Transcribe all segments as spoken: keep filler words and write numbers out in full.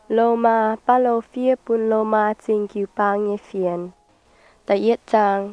lô ma ba lô phía bún lô ma trình cứu bang nhé phiền. Tại yết trang.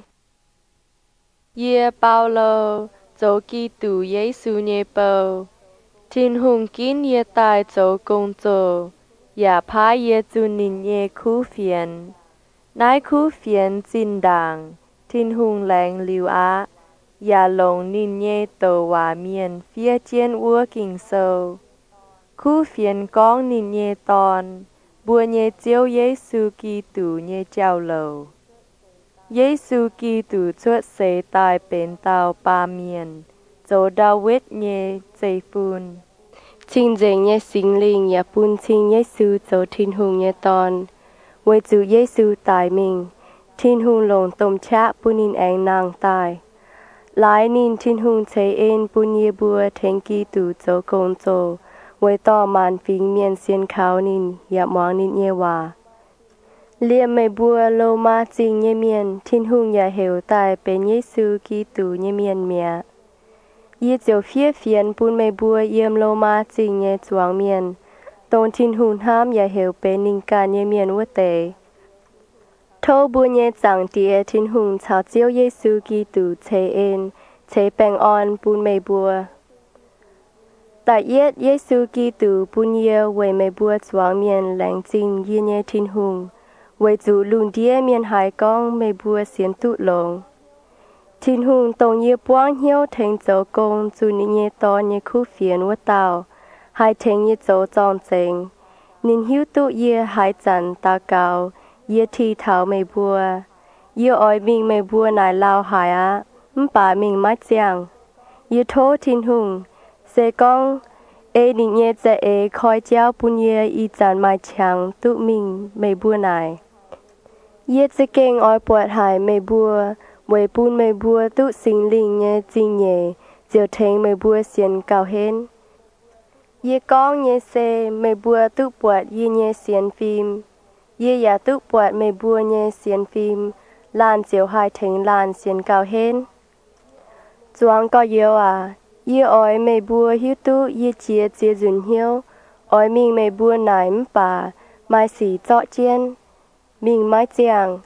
Yê bao lô, dấu kỳ tù giê xu nhé bầu. Thiên hùng kín yê tài dấu công dô. Yà phá yê dụ nín yê khu phiền. Nái khu phiền dinh đàng. Thiên hùng làng liu á. Yà lồng nín yê tổ hòa miền phía chiên ua kinh sâu. Khu phiền con nín yê tòn. Bùa nhé chiếu giê xu kỳ tù nhé chào lầu. giê xu kỳ tù chuột xế tài bến tàu ba miền. Dô đào vết nhé dây phun. Chính dành nhé sinh linh ya bùn chính giê xu dô thiên hùng nhé tòn. Với dù giê xu tài mình. Thiên hùng lồng tôm chá bùn nín anh nàng tài. Lại nín thiên hùng chế ên bùn nhé bùa thênh kỳ tù dô công dô. Với tỏ màn phình miền xiên kháo nín ya mong nín nhé hòa. Liêm mê bùa lô ma trình nhé miền, thiên hùng ya hiểu tài bên giê xu kỳ tù nhé miền mẹ. Yê dấu phía phiền bùn mê bùa yếm lô ma trình nhé chuang miền, tôn thiên hùng ham ya hiểu bên ninh ca nhé miền vô tế. Thô bùa nhé chẳng tìa thiên hùng chào chiếu giê xu kỳ tù chế ên, chế bèng on bùn mê bùa. Tại yết giê xu kỳ tù bùn yê về mê bùa chuang miền lãnh trình yê nhé thiên hùng. Với dù lùn đĩa miền hải con mê bùa xiên tụ lồng. Thiên hùng tổng nhé buông hiếu thành dấu công dù nín nhé to nhé khu phiền vô tàu. Hai thành nhé dấu trọng trình. Nín hiếu tụ yê hải chẳng ta cao. Yê thi thảo mê bùa. Yê oi mình mê bùa nài lao hải á. Mbà mình mát giang. Yê thô thiên hùng. Sẽ con. Ê nín nhé dạy ê khói cháu bùn yê y chẳng mai chẳng tụ mình mê bùa nài. Yết sẽ kênh oi bọt hải mê bùa. Với bùn mê bùa tụ sinh linh nhé trình nhé. Diệu thênh mê bùa xiên cao hên. Yê con nhé xe mê bùa tụ bọt yê nhé xiên phim. Yê ya tụ bọt mê bùa nhé xiên phim. Lan diệu hai thênh lan xiên cao hên. Doang có yếu à. Yê oi mê bùa hiếu tụ yê chia chia dùn hiếu. Oi mình mê bùa nải mbà. Mai xỉ dọ chiên. Mình mái giang.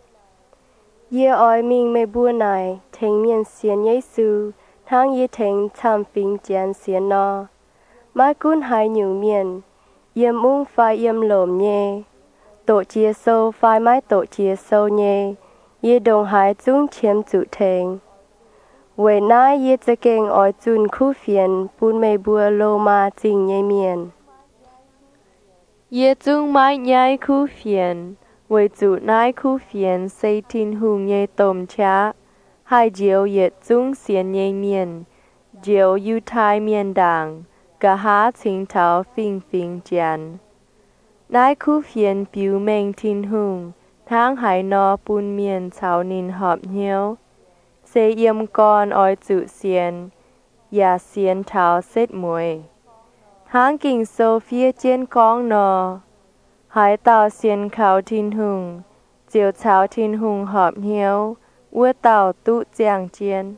Yê oi mình mê bùa nải. Thênh miền xiên giê xu. Thang yê thênh chăm phình chán xiên nò. Mai cún hai nhủ miền. Yêm ung phai yêm lồm nhé. Tổ chia sâu phai mái tổ chia sâu nhé. Yê đồng hải chung chiếm chủ thênh. Với nái yê chế kênh oi chun khu phiền. Bùn mê bùa lô ma trình nhé miền. Yê chung mái nhai khu phiền. Với chủ nái khu phiền xây thiên hùng nhé tôm chá. Hai diệu yết chung xiên nhé miền. Diệu yu thai miền đàng. Cả há chính thảo phình phình chán. Nái khu phiền biểu mênh thiên hùng. Tháng hải nò bùn miền chào nín họp hiếu. Xây yếm con oi chủ xiên. Yà xiên thảo xết mùi. Tháng kinh sâu phía trên con nò. Hải tàu xiên khảo thiên hùng. Diệu chào thiên hùng họp hiếu. Ua tàu tụ giang chiên.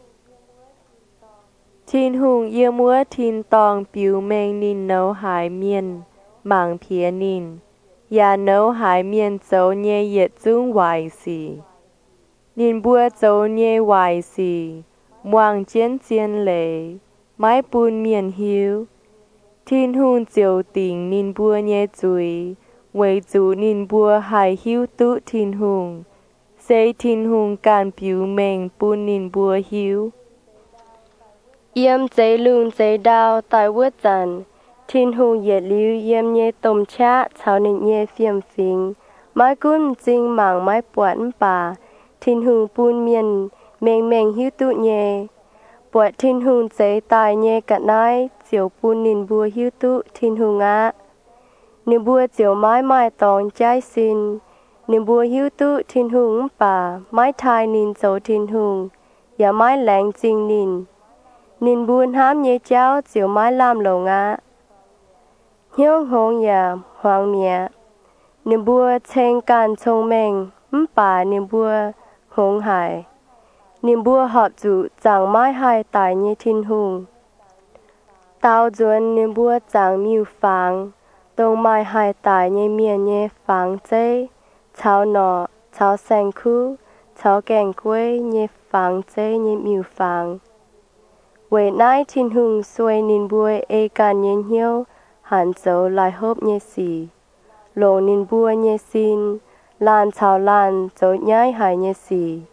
Thiên hùng yếm ua thiên tòng biểu mênh nín nấu hải miền. Mạng phía nín. Yà nấu hải miền dấu nhé yết dung hoài xì. Nín bùa dấu nhé hoài xì. Moang chiên chiên lệ. Mái bùn miền hiếu. Thiên hùng diệu tình nín bùa nhé dùi. Với dù nín bùa hải hiếu tụ thiên hùng. Xây thiên hùng can biểu mênh bùn nín bùa hiếu. Yếm dây lùn dây đào tại vượt dàn. Thiên hùng yết lưu yếm nhé tôm chá chào nín nhé phiêm phình. Mai cún trình mảng mai bọt mbà. Thiên hùng bùn miền mênh mênh hiếu tụ nhé. Bọt thiên hùng dây tài nhé cả nái. Diệu bùn nín bùa hiếu tụ thiên hùng á. Nín bùa diệu mái mai tòng trái xin. Nín bùa hiếu tụ thiên hùng mbà. Mái thai nín dấu thiên hùng. Yà mái lãnh trình nín. Nín buôn hám nhé cháu diệu mái làm lầu ngã. Hiếu hông yà hoàng mẹ. Nín bùa chênh can thông mênh. Mbà nín bùa hông hải. Nín bùa họp dụ chẳng mái hai tài nhé thiên hùng. Tao duân nín bùa chẳng miêu phàng. Tông mai hai tài nhé miền nhé phẳng chế, cháo nọ, cháo sen khu, cháo kèn quê nhé phẳng chế nhé miu phẳng. Về nãy thiên hùng xuôi nín bùa ê can nhé hiếu, hẳn dấu lại hộp nhé xì. Lộ nín bùa nhé xin, lan cháo lan dấu nhái hải nhé xì.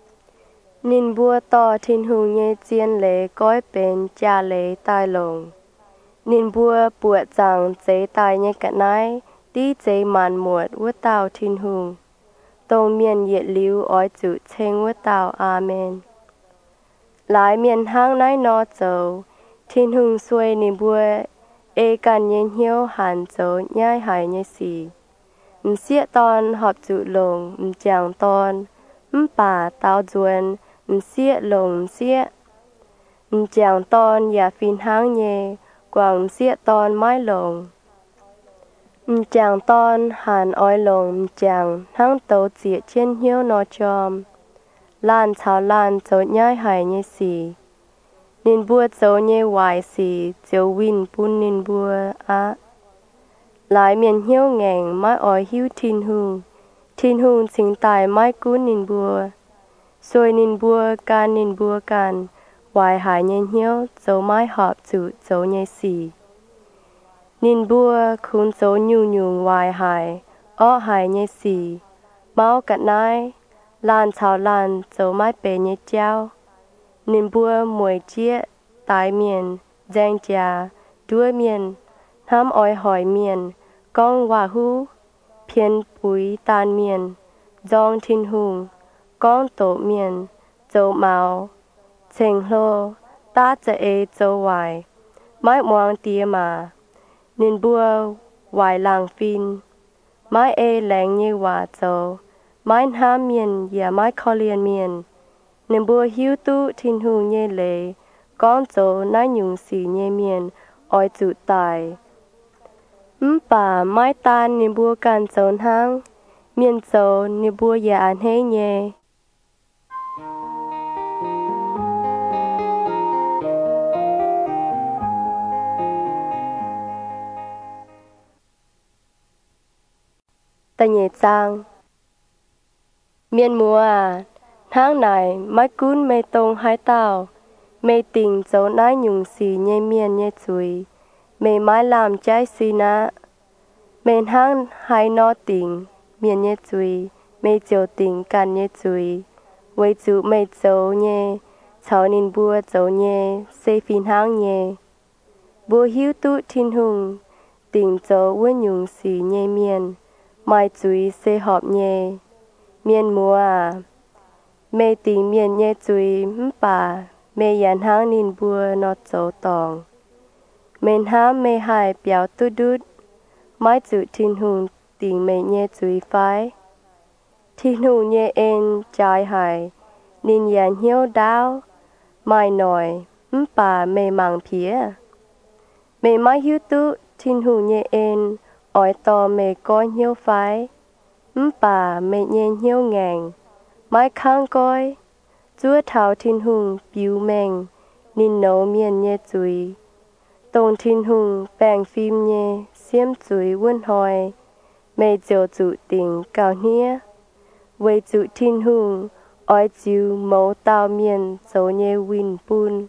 Nín bùa to thiên hùng nhé chiên lệ gói bên cha lệ tai lồng. Nín bùa bùa rằng chế tài nhé cả nái, tí chế màn muột vua tàu thiên hùng. Tông miền nhiệt lưu ói chủ chênh vua tàu Amen. Lại miền hang nái nó dấu, thiên hùng xuôi nín bùa ê can nhiên hiếu hẳn dấu nhai hải nhé xì. Mình xiết ton họp chủ lồng, mình chàng ton, mình bà tao duôn, mình xiết lồng xiết. Mình chàng ton ya phiên hang nhé, quảng xiết ton mái lồng. Mình chàng ton hàn ói lồng mình chàng hang tấu diệt trên hiếu nó chom. Lan chào lan dấu nhai hải nhé xì. Nín bùa dấu nhé hoài xì, dấu win bún nín bùa á. Lại miền hiếu ngành mái ói hiếu thiên hùng. Thiên hùng chính tài mái cú nín bùa. Xôi nín bùa can nín bùa can. Hoài hải nhé hiếu dấu mái họp chủ dấu nhé xì. Nín bùa khún dấu nhu nhung hoài hải, ó hải nhé xì. Máu cạn nái, lan chào lan dấu mái bề nhé cháu. Nín bùa mùi chiết, tái miền, giang trà, đua miền, hám ói hỏi miền, con hòa hú, phiên bùi tàn miền, dòng thiên hùng, con tổ miền, dấu máu, chênh lô, ta chả ê dấu hoài, mái muang tìa mà. Nín bùa hoài làng phìn, mái ê làng như hòa dấu, mái hám miền ya mái khó liền miền. Nín bùa hiếu tu thiên hùng nhé lệ, con dấu nái nhung xì nhé miền, ói chủ tài. Ừm bà mái tan nín bùa can dấu hang, miền dấu nín bùa ya an hê nhé. Ta nhẹ trang. Miền mùa à, tháng này mái cún mê tông hai tàu, mê tình dấu nái nhung xì nhé miền nhé chuối, mê mái làm trái xì ná. Mê hang hai nó tình, miền nhé chuối, mê dấu tình can nhé chuối, với chú mê dấu nhé, cháu nín bùa dấu nhé, xê phìn hang nhé. Bùa hiếu tụ thiên hùng, tình dấu với nhung xì nhé miền, mai chuối xê họp nhé. Miền mùa à, mê tình miền nhé chuối ừm bà, mê yàn hang nín bùa nó dấu tòng. Mê hám mê hai béo tụ đút, mái chủ thiên hùng tình mê nhé chuối phái. Thiên hùng nhé ên trái hải, nín yàn hiếu đáo, mai nòi, ừm bà mê mang phía. Mê mái hiếu tụ thiên hùng nhé ên, ói to mê con hiếu phái. Ừm bà mê nhé hiếu ngành, mái kháng coi, chúa thảo thiên hùng biu mèng, nín nấu miền nhé chuối. Tông thiên hùng bèng phim nhé, xiêm chuối vun hỏi, mê dấu chủ tình cao nhé. Với chủ thiên hùng, ói chiu mẫu tàu miền dấu nhé win bún.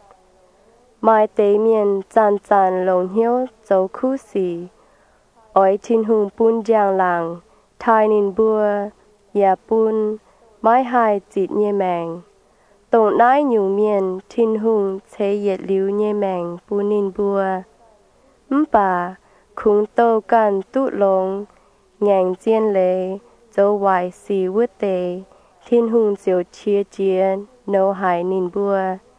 Mai tế miền chàn chàn lồng hiếu dấu khu xì. Ói thiên hùng bún giang làng, thai nín bùa, ya bún, mái hai chít nhé mèng. Tổng nái nhung miền thiên hùng chế yết lưu nhé mèng bún nín bùa. Ừm bà, khung tô can tụ lông, ngành chiên lệ, dấu hoài xì vứt tê, thiên hùng diệu chia chia, nấu hải nín bùa.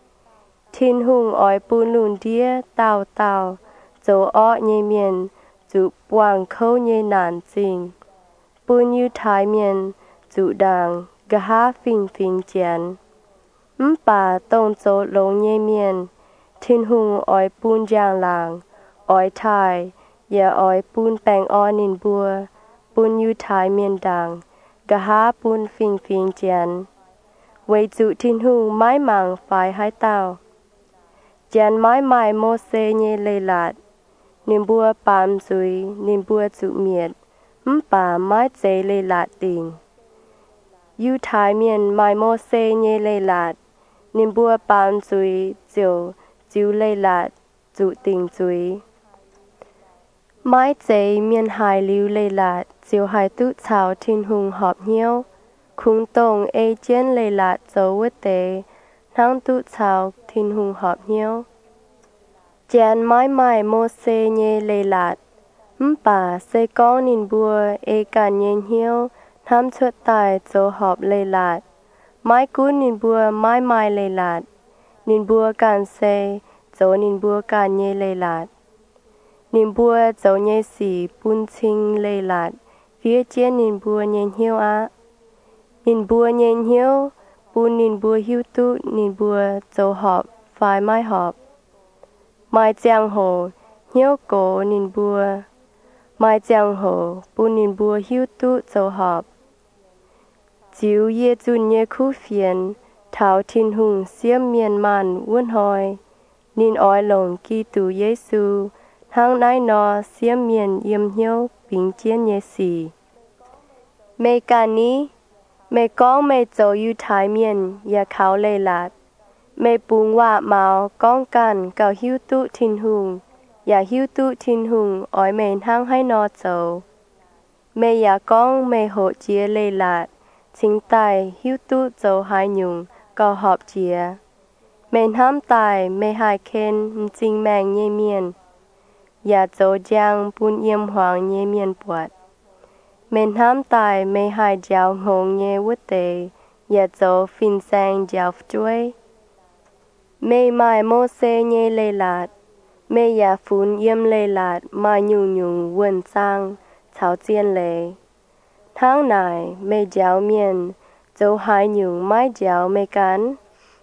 Thiên hùng ói bún lùn đĩa, tàu tàu, dấu ọ nhé miền, dụ quảng khâu nhé nản trình. Bún như thái miền, dụ đàng, gà há phình phình chén. Ừm bà tông dấu lông nhé miền, thiên hùng ói bún giang làng, ói thái, ya ói bún bèng o nín bùa, bún như thái miền đàng, gà há bún phình phình chén. Với dụ thiên hùng mái màng phái hai tàu. Chén mái mái mô xê nhé lê lạt, niềm bùa bám dưới niềm bùa chủ miệt ấm bà mái dễ lê lạt tình yu thái miền mai mô xê nhê lê lạt niềm bùa bám dưới diều diều lê lạt chủ tình dưới mái dễ miền hải lưu lê lạt diều hải tụ chào thiên hùng họp nhiêu khung tông ê chén lê lạt dấu vết tế nắng tụ chào thiên hùng họp nhiêu chén mái mai mô xê nhê lê lạt ấm bà xê con nín bùa ê càn nhên hiếu tham chuột tài dấu họp lê lạt mái cú nín bùa mái mai lê lạt nín bùa càn xê dấu nín bùa càn nhê lê lạt nín bùa dấu nhê xỉ bún chinh lê lạt phía chén nín bùa nhên hiếu á nín bùa nhên hiếu bún nín bùa hiếu tụ nín bùa dấu họp phai mai họp mai giang hồ hiếu cổ nín bùa mai giang hồ bún nín bùa hiếu tụ dấu họp chiếu ye chun ye khu phiền thảo thiên hùng xiêm miền màn uốn hồi nín ói lồng kỳ tù Giêsu hang nai nọ xiêm miền yếm hiếu bình chiến ye xì mê ca ní mê con mê dấu yu thái miền ya khảo lê lạt mê bùng hoa mạo con can cào hiếu tụ thiên hùng ya hiếu tụ thiên hùng ói mê hang hay nọ dấu mê ya con mê hộ chia lê lạt chính tài hiếu tụ dấu hai nhung cao họp chia mền ham tài mê hai khen chính mang nhê miền ya dấu giang bún yếm hoàng nhê miền bọt mền ham tài mê hai giáo hồng nhê vút tê ya dấu phìn sang giáo chuối mê mai mô xê nhê lê lạt mê ya phun yếm lê lạt mai nhung nhung vườn sang cháo chiên lê tháng này mê giáo miền dấu hai nhung mái giáo mê cán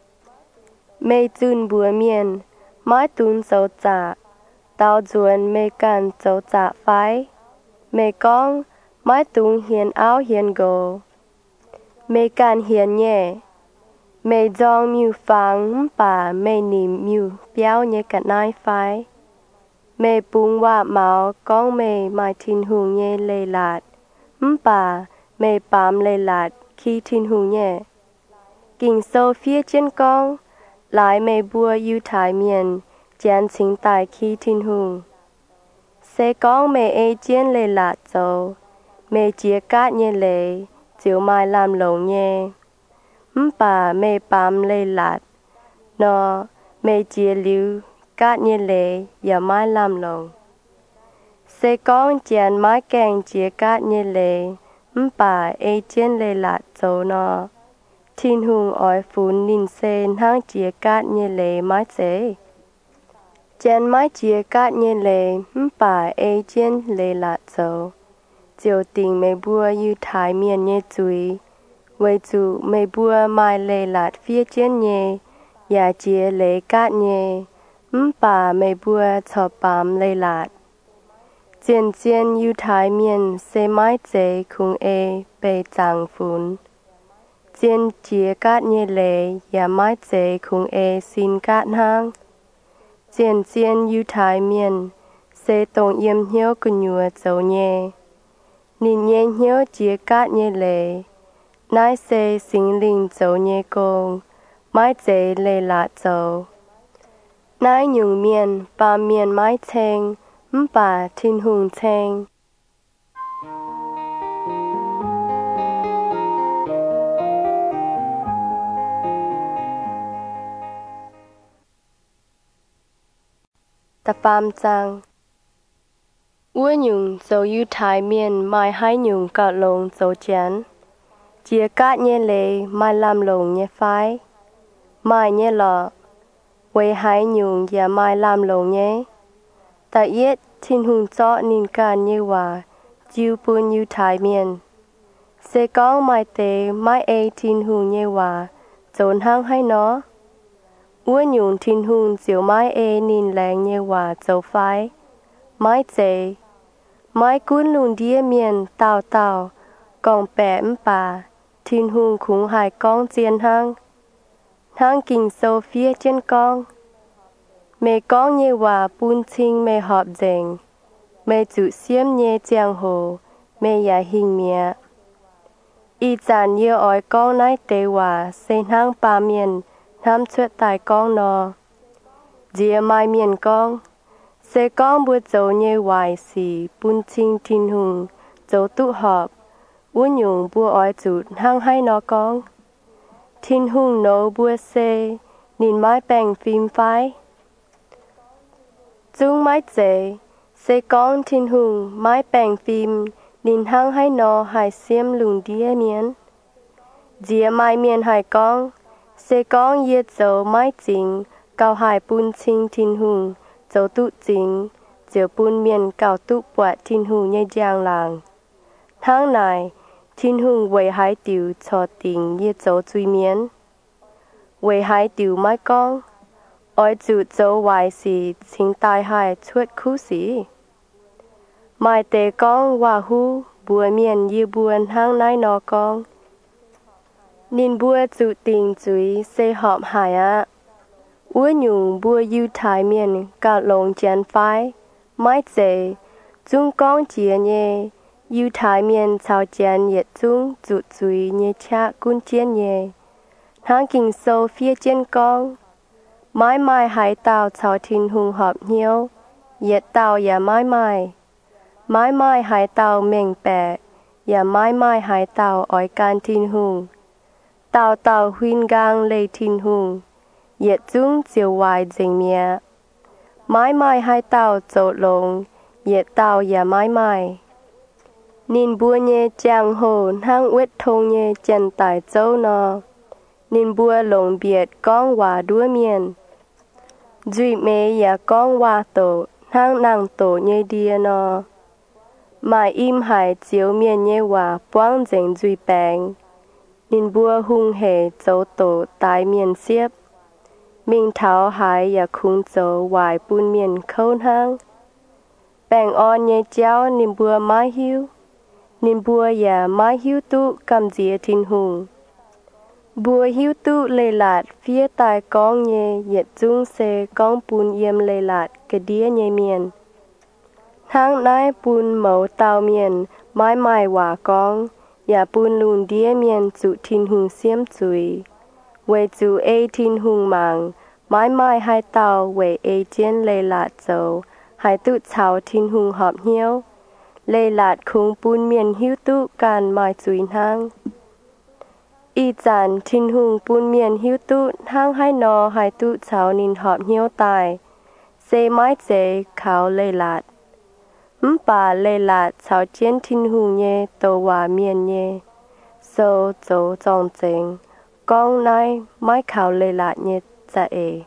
mê chun bùa miền mái tún dấu dạ tao duôn mê cán dấu dạ phái mê con mái tún hiền áo hiền gồ mê cán hiền nhẹ mê dòng miu phang bà mê nìm miu béo nhẹ cả nai phái mê bung hoa máu con mê mai thiên hùng nhẹ lê lạt bà mê bám lê lạt khi thiên hùng nhẹ kinh sâu phía trên con lại mê bùa yu thái miền chán chính tài khi thiên hùng sẽ con mê ê chén lê lạt dấu mê chia cát nhẹ lê chiếu mai làm lồng nhẹ bà mê bám lê lạt nó mê chia lưu cát nhẹ lê và mai làm lồng sẽ con chán mai càng chia cát nhẹ lê bà ê chén lê lạt dấu nó thiên hùng ói phun nín sen hang chia cát nhẹ lê mái chế chén mái chia cát nhẹ lê bà ê chén lê lạt dấu chiều tình mê bùa yu thái miền nhẹ chui với chủ mê bùa mai lê lạt phía trên nhẹ ya chia lê cát nhẹ bà mê bùa cho bám lê lạt chiên chiên yu thái miền xe mái chế khung ê bê chẳng phun chiên chia cát nhẹ lê ya mái chế khung ê xin cát hang chiên chiên yu thái miền xe tông yếm hiếu cù nhùa dấu nhẹ nín nhẹ hiếu chia cát nhẹ lê nai xe sinh linh dấu nhẹ công mái chế lê lạt dấu nai nhung miền ba miền mái chênh bà thiên hùng chênh tập bám trang ua nhung dấu yu thái miền mai hai nhung cạo lồng dấu chén chia cát nhẹ lê mai làm lồng nhẹ phái mai nhẹ lọ quay hai nhung ya mai làm lồng nhé tại yết thiên hùng chọ nín can như hòa chiu bún yu thái miền sẽ có mai tế mai ê thiên hùng như hòa trốn hang hay nó ua nhung thiên hùng chiều mai ê nín leng như hòa dấu phái mai chế mai cuốn lùn đĩa miền tào tào còn bẻ bà thiên hùng khủng hải con chiên hang hang kinh sâu phía trên con mẹ con nhé hòa bún chinh mẹ họp dành, mẹ chủ xiêm nhé giang hồ, mẹ nhà hình mẹ. Y chàn nhớ ỏi con nái tế hòa, sen hang ba miền, nam chuột tài con nó. Dìa mai miền con, sẽ con bữa dấu nhé hoài xì, bún chinh tin hùng, dấu tụ họp, uốn nhung bữa ỏi chuột hang hay nó con. Tin hùng nấu bữa xê, nhìn mái bèn phim phái. Dung mái dễ, sẽ con tin hùng mái bèn phim, nhìn hang hay nó hay xiêm lùng đĩa miền. Dìa mai miền hay con, sẽ con yết dấu mái chính, cao hai bún chinh tin hùng, dấu tụ chính, dấu bún miền cao tụ bọa tin hùng nhé giang làng. Tháng này, tin hùng về hai tiểu cho tình yết dấu chui miền. Về hai tiểu mái con, ỏi chủ dấu hoài xì chính tai hai chuột khu xì. Mai tê con hòa hú, bùa miền như buồn hang nái nó con. Nên bùa chủ tình chuối xê họp hải á. Ua nhung bùa yu thái miền cả lồng chén phái. Mai dễ, chung con chia nhé. Yu thái miền chào chén nhiệt chung chủ chuối nhé cha cun chén nhé. Hang kinh sâu phía trên con. Mai mai hải tàu chào thiên hùng họp nhiêu. Nhiệt tàu ya mai mai. Mai mai hải tàu mình bẻ. Ya mai mai hải tàu ỏi can thiên hùng. Tàu tàu huyên gang lê thiên hùng. Nhiệt chung chiều hoài dình mẹ. Mai mai hai tàu dỗ lồng, nhiệt tàu ya mai mai. Nên bùa nhé chàng hồ hang uyết thông nhé chân tài dâu nò. Nên bùa lồng biệt con hòa đua miền. Duy mê ya con hòa tổ, hang nàng tổ nhé đia nò. Mai im hải chiếu miền nhé hòa quang dình duy bèng. Nên bùa hung hề dấu tổ tái miền xiếp. Mình tháo hải ya khung dấu hoài bún miền khôn hang. Bèng on nhé cháu nên bùa mai hiu. Nên bùa ya mai hiu tụ cầm dìa thiên hùng. Bùa hiu tụ lê lạt phía tài con nhé nhiệt dung xê con bún yếm lê lạt cái đĩa nhé miền. Tháng nái bún mẫu tàu miền mai mai hòa con. Ya bún lùn đĩa miền chủ thiên hùng xiêm chuối. Về chủ ê thiên hùng mạng. Mai mai hai tàu về ê chén lê lạt dấu. Hai tụ chào thiên hùng họp hiếu. Lê lạt khung bún miền hiếu tụ can mai chuối hang. Y chàn thiên hùng bún miền hiếu tụ hang hai nò hai tụ chào nín họp hiếu tài. Xê mai dễ kháo lê lạt. Ừm bà lê lạt chào chén thiên hùng nhé tổ hòa miền nhé. Sô dấu dòng chênh. Con nai mai kháo lê lạt nhé dạ ê.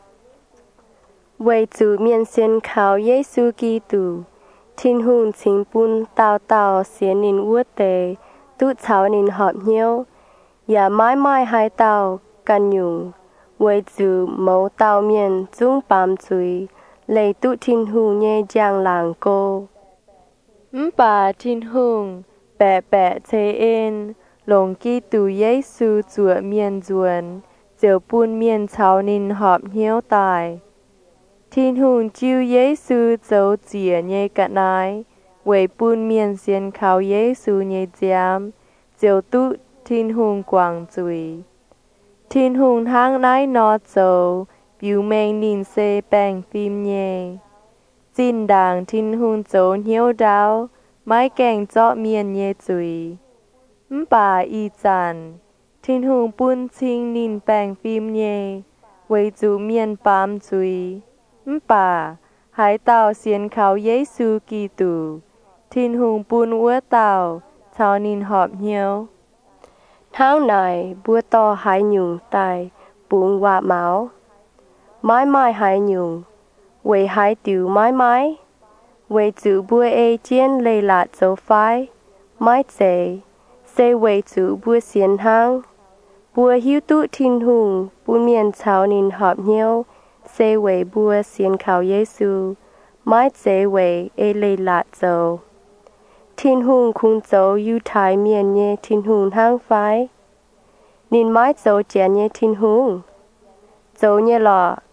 Về chủ miền xin kháo Giê-xu Ki-tù. Thiên hùng chính bún tàu tàu xiên nín ua tê. Tụ cháo nín họp hiếu. Ya mai mai hai tàu căn nhung. Về chủ mẫu tàu miền dung bám chuối. Lê tụ thiên hùng nhé giang làng cô. Ừm bà thiên hùng. Bẹ bẹ chê ên. Lồng Ki-tù Giê-xu chùa miền duẩn. Diệu bún miền cháo nín họp hiếu tài. Thiên hùng chiêu Giê-xu dấu chìa nhé cả nái. Về bún miền xiên kháo Giê-xu nhé giám. Diệu tụ thiên hùng quảng chuối. Thiên hùng hang nái nó dấu. Biu mênh nín xê bèng phim nhé. Chín đàng thiên hùng dấu hiếu đáo. Mai kèng dọ miền nhé chuối. Ừm bà y chàn. Thiên hùng bún chinh nín bèng phim nhé. Về chủ miền bám chuối. Ừm bà, hải tàu xiên kháo Giê-xu Ki-tù. Thiên hùng bún ua tàu, chào nín họp hiếu. Tháng này, bùa to hải nhung tài, bún hòa máu. Mai mai hải nhung, về hải tiểu mai mai. Về chủ bùa ê chén lê lạt dấu phái. Mai dễ, xê về chủ bùa xiên hang. Bùa hiu tụ thiên hùng, bún miền chào nín họp hiếu. Xê về bùa xiên kháo Giê-xu. Mai dễ về ê lê lạt dấu. Thiên hùng khung dấu yu thái miền nhé thiên hùng hang phái. Nín mai dấu chén nhé thiên hùng. Dấu nhé lọ.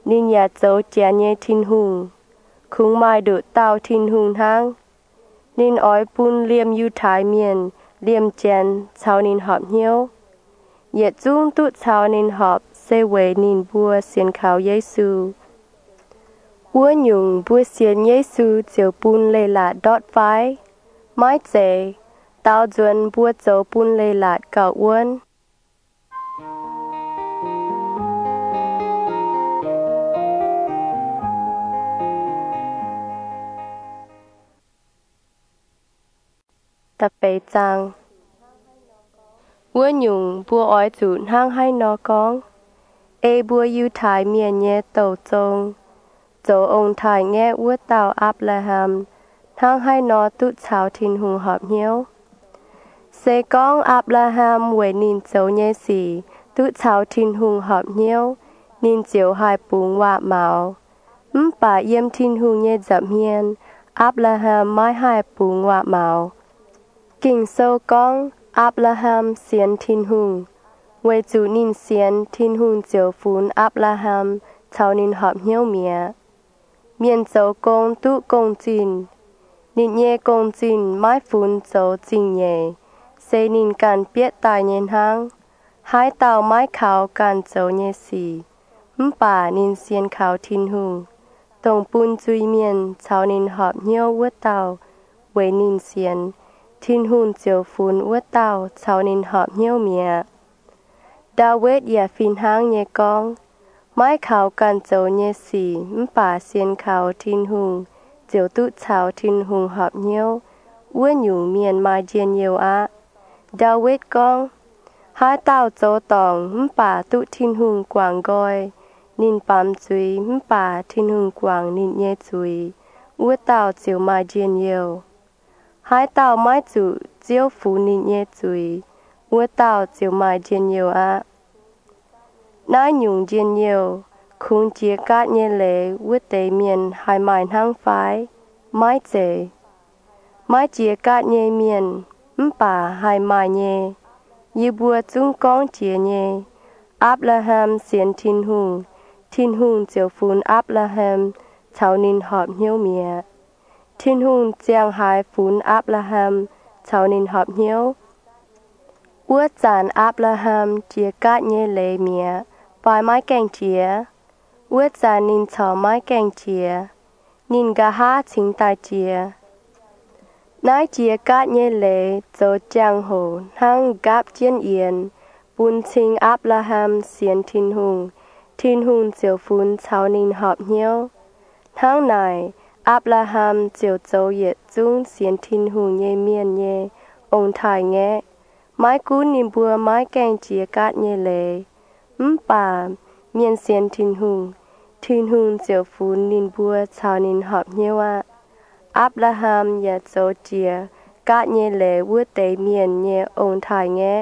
nên nhà dấu chè nhé thiên hùng cũng mai được tao thiên hùng hang nên ói bún liêm yu thái miền liêm chèn chào nên họp nhiêu yết dung tụt chào nên họp xe về nên bùa xiên khảo Giêsu bùa nhung bùa xiên Giêsu chiều bún lê lạt đọt phái mái dễ tao duyên bùa dấu bún lê lạt cào uốn tập bế trang bùa nhung bùa ói dụn hang hay nó con ê bùa yu thái miền nhé tàu trông dấu ông thái nghe ua tàu Abraham hang hay nó tụt chào thiên hùng họp nhiêu sẽ con Abraham về nín dấu nhé xì tụt chào thiên hùng họp nhiêu nín chiếu hai bùng vạ mạo ừm bà yếm thiên hùng nhé dậm hiền Abraham mai hai bùng vạ mạo kinh sâu con Abraham xiên thiên hùng về chủ nín xiên thiên hùng chiếu phun Abraham chào nín họp nhiêu mía miền dấu công tụ công trình nín nhé công trình mai phun dấu trình nhé sẽ nín can biết tài nhện hang hai tàu mai khảo can dấu nhé xì ừm bà nín xiên khảo thiên hùng tổng bún chui miền chào nín họp nhiêu vớt tàu về nín xiên thiên hùng chiếu phun vớt tàu chào nín họp nhiêu mía David ya phin hang nhé con mai khảo can dấu nhé xì ừm bà xiên khảo thiên hùng chiếu tụ chào thiên hùng họp nhiêu ua nhung miền mai diên nhiều á David con hai tàu dấu tòng ừm bà tụ thiên hùng quảng gọi nín bám chui ừm bà thiên hùng quảng nín nhé chui ua tàu chiếu mai diên nhiều hai tàu mai chủ chiếu phú nín nhé chui ua tàu chiếu mai diên nhiều á nái nhung diên nhiều khung chia cát nhé lệ ua tế miền hai mai hang phái mai dễ mai chia cát nhé miền ừm bà hai mai nhé như bùa chung con chia nhé Abraham xiên thiên hùng thiên hùng chiếu phun Abraham chào nín họp nhiêu mía thiên hùng giang hai phun Abraham chào nín họp nhiêu ua chán Abraham chia cát nhé lệ mía bài mai canh chia ua chán nín chào mai canh chia nín gà ha chính tài chia nái chia cát nhé lệ dấu giang hồ hang gáp chiên yên bún chính Abraham xiên thiên hùng thiên hùng chiếu phun chào nín họp nhiêu tháng này Abraham chiếu dấu yết dung xiên thiên hùng nhé miền nhé ông thái nghe mai cú nín bùa mai canh chia cát nhé lệ ừm bà miền xiên thiên hùng thiên hùng chiếu phun nín bùa chào nín họp nhiêu á Abraham ya dấu chia cát nhé lệ vua tế miền nhé ông thái nghe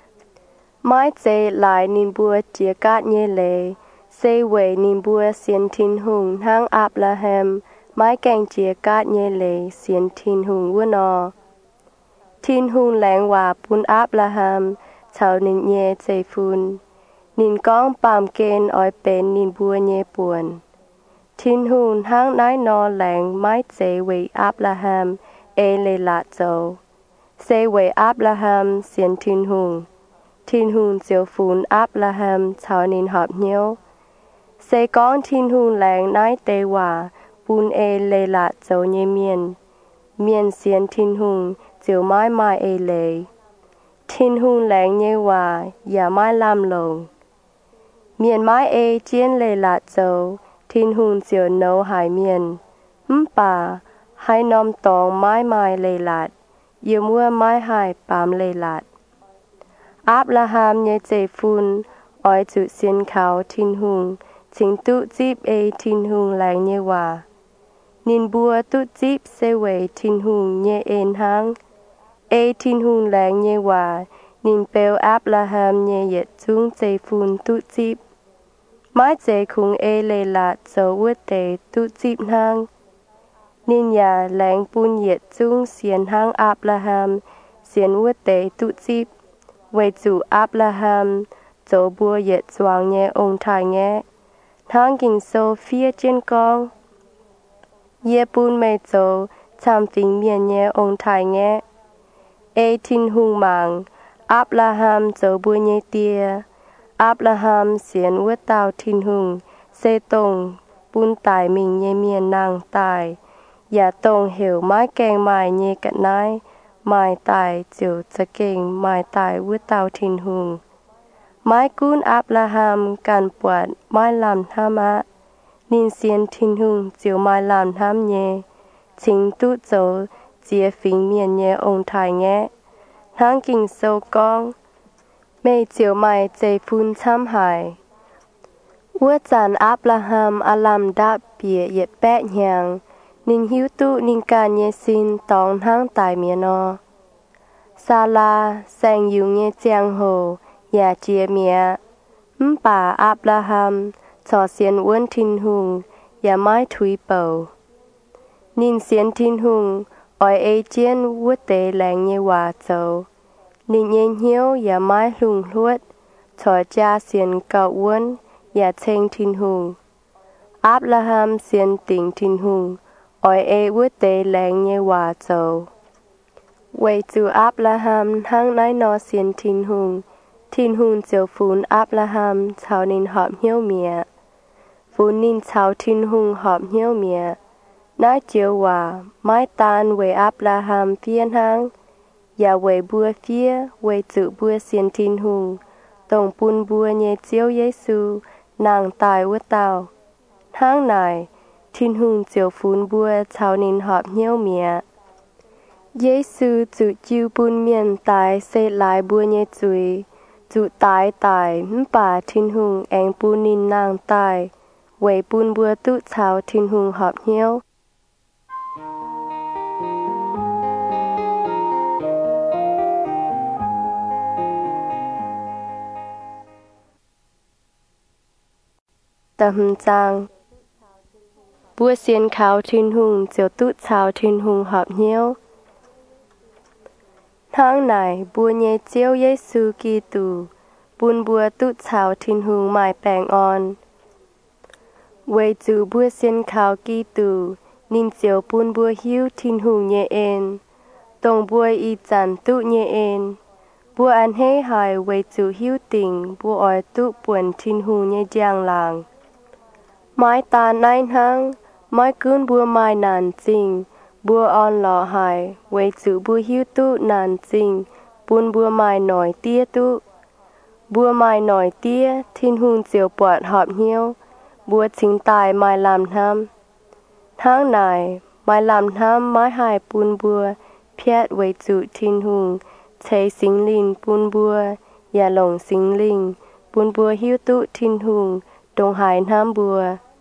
mai dễ lại nín bùa chia cát nhé lệ sẽ về nín bùa xiên thiên hùng hang Abraham mai canh chia cát nhé lệ xiên thiên hùng vua nọ thiên hùng lẹng hòa bún Abraham chào nín nhé dễ phun nín con bàm kên ói bên nín bùa nhé buồn thiên hùng hang nái nọ lẹng mai dễ về Abraham ê lê lạ dấu sẽ về Abraham xiên thiên hùng thiên hùng chiếu phun Abraham chào nín họp nhiêu sẽ con thiên hùng lẹng nái tê hòa bún ê lê lạ dấu nhé miền miền xiên thiên hùng chiếu mai mai ê lê thiên hùng lẹng nhé hòa ya mai làm lồng miền mai ê chiên lê lạ dấu thiên hùng chiếu nấu hải miền ừm bà hai nóm tòng mai mai lê lạt yêu mua mai hai bám lê lạt Abraham nhé dễ phun ói chủ xiên khảo thiên hùng chính tụ dịp ê thiên hùng lẹng nhé hòa nín bùa tụ dịp sẽ về thiên hùng nhé ên hang ê thiên hùng lẹng nhé hòa nín bèo Abraham nhé yết chung dễ phun tụ dịp mai dễ khung ê lê lạt dấu vua tế tụ dịp hang nín ya lẹng bún yết chung xiên hang Abraham xiên vua tế tụ dịp về chủ Abraham dấu bùa yết doang nhé ông thái nghe tháng kinh sâu phía trên con ye bun mê dấu chăm tình miền nhé ông thái nghe ê tin hung mạng Abraham dấu bùa nhé tia Abraham xiên ua tàu tin hung xê tông bun tài mình nhé miền nàng tàiอย่าตรงเหวไม้แกงไม้เยกันนายไม้ตายจิ๋วจะเก่งไม้ตายวุ้เตาทินหุงไม้กุ้นอับละหามการปวดไม้ลำธรรมะนินเซียนทินหุงจิ๋วไม้ลำธรรมเยชิงตุโจเจียฟิงเมียนเยองค์ไทยแงทั้งกิ่งโซกองไม่จิ๋วไม้ใจฟุ้นช้ำหายวัวจันอับละหามอลัมดับเปียเหยียดแปะแหงนินหิวตุนินการเยซินตองทั้งตายเมียนอซาลาแสงอยู่เงเจียงโหอย่าเจียเมียมป่าอับละหัมชอเสียนอ้วนทินหุงอย่าไม้ถุยเป่านินเสียนทินหุงออยเอเจียนวัวเตแหลงเยวาโจนินเย็นเหียวอย่าไม้ลุงลวดชอจาเสียนเก่าอ้วนอย่าเชงทินหุงอับละหัมเสียนติ่งทินหุงออยเอวุเตแหลงเยวาโจไวจูอับละหัมทั้งน้อยนอเสียนทินหุงทินหุงเจียวฟูนอับละหัมชาวนินหอบเหี่ยวเมียฟูนนินชาวทินหุงหอบเหี่ยวเมียน้าเจียวว่าไม้ตานเวอับละหัมเพียนหังอย่าเวบัวเฟียเวจูบัวเสียนทินหุงตรงปุนบัวเยเจียวเยซูนางตายวัวเตาทั้งนายทินหุงเจียวฟูนบัวชาวนินหอบเหี่ยวเมียเยซูจุจิวปุนเมียนตายเศษหลายบัวเยจุยจุตายตายมป่าทินหุงแองปูนินนางตายไวปุนบัวตุชาวทินหุงหอบเหี่ยวตำจังบัวเซียนขาวทินหุงเจียวตุชาวทินหุงหอบเหี่ยวทั้งไหนบัวเยเจียวเยซูกีตูปุนบัวตุชาวทินหุงหมายแปลงอ่อนเวจูบัวเซียนขาวกีตูนินเจียวปุนบัวหิวทินหุงเยเอ็นตรงบัวอีจันตุเยเอ็นบัวอันเฮหายเวจูหิวติงบัวออยตุป่วนทินหุงเยเจียงลางไม้ตาในหังไม้กืนบัวไม้นานจริงบัวอ่อนหล่อหายไว้จูบัวหิวตุนานจริงปุนบัวไม้หน่อยเตี้ยตุบัวไม้หน่อยเตี้ยทินหุงเจียวปวดหอบเหี่ยวบัวชิงตายไม้ลำน้ำทั้งนายไม้ลำน้ำไม้หายปุนบัวเพียดไว้จูทินหุงใช้สิงลินปุนบัวอย่าหลงสิงลิงปุนบัวหิวตุทินหุงดงหายน้ำบัว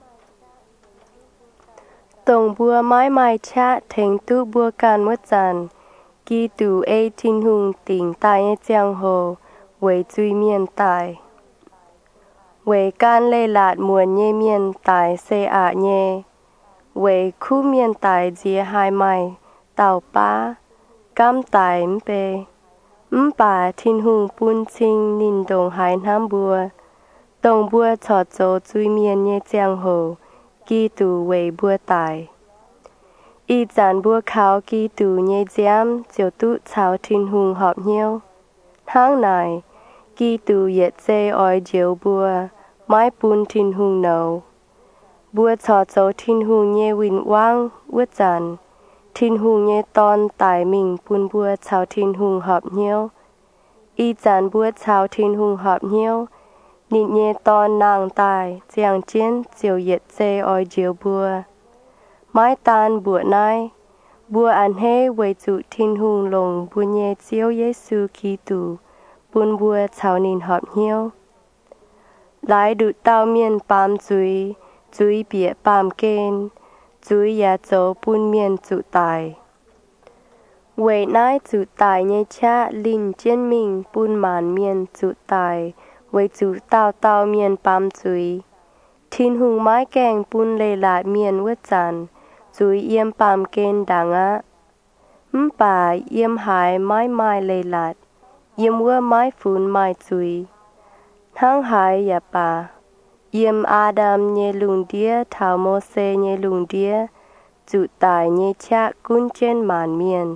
ตรงบัวไม้ไม้ชะเถงตุบัวการมดจันกีตูเอทินหุงติ่งตายเจียงโหเวจุยเมียนตายเวการเล่ลาดมวนเยเมียนตายเซอาเยเวคู่เมียนตายเจียหายใหม่เต่าป้ากำตายมเปมป่าทินหุงปุนชิงนินดงหายน้ำบัวตรงบัวชอดโจจุยเมียนเยเจียงโหกีตูเวบัวตายอีจานบัวขาวกีตูเยเจียมเจียวตุชาวทินหุงหอบเหี่ยวทั้งนายกีตูเย็ดเจออยเจียวบัวไม้ปูนทินหุงเนาบัวชอดโจทินหุงเยวินว่างวัวจันทินหุงเยตอนตายมิงปูนบัวชาวทินหุงหอบเหี่ยวอีจานบัวชาวทินหุงหอบเหี่ยวนิเยตอนนางตายเจียงเจียนเจียวเย็ดเจออยเจียวบัวไม้ตานบัวนายบัวอันเฮไวจุทินหุงลงบุญเยเจียวเยซูคีตูปุนบัวชาวนินหอบเหี่ยวหลายดุเต้าเมียนปามจุยจุยเปียปามเกนจุยยาโจปุนเมียนจุตายเวนายจุตายเยชะลินเจียนมิงปุนหมานเมียนจุตายไว้จูเต้าเต้าเมียนปามจุยทินหุงไม้แกงปุนเลลาดเมียนวัดจันจุยเยี่ยมปามเกนดังอะมป่าเยี่ยมหายไม้ไม้เลลาดเยี่ยมว่าไม้ฝูนไม้จุยทั้งหายอย่าป่า Yêm Adam nhé lùng đĩa thảo mô xê nhé lùng đĩa, dụ tài nhé cha cún trên màn miền.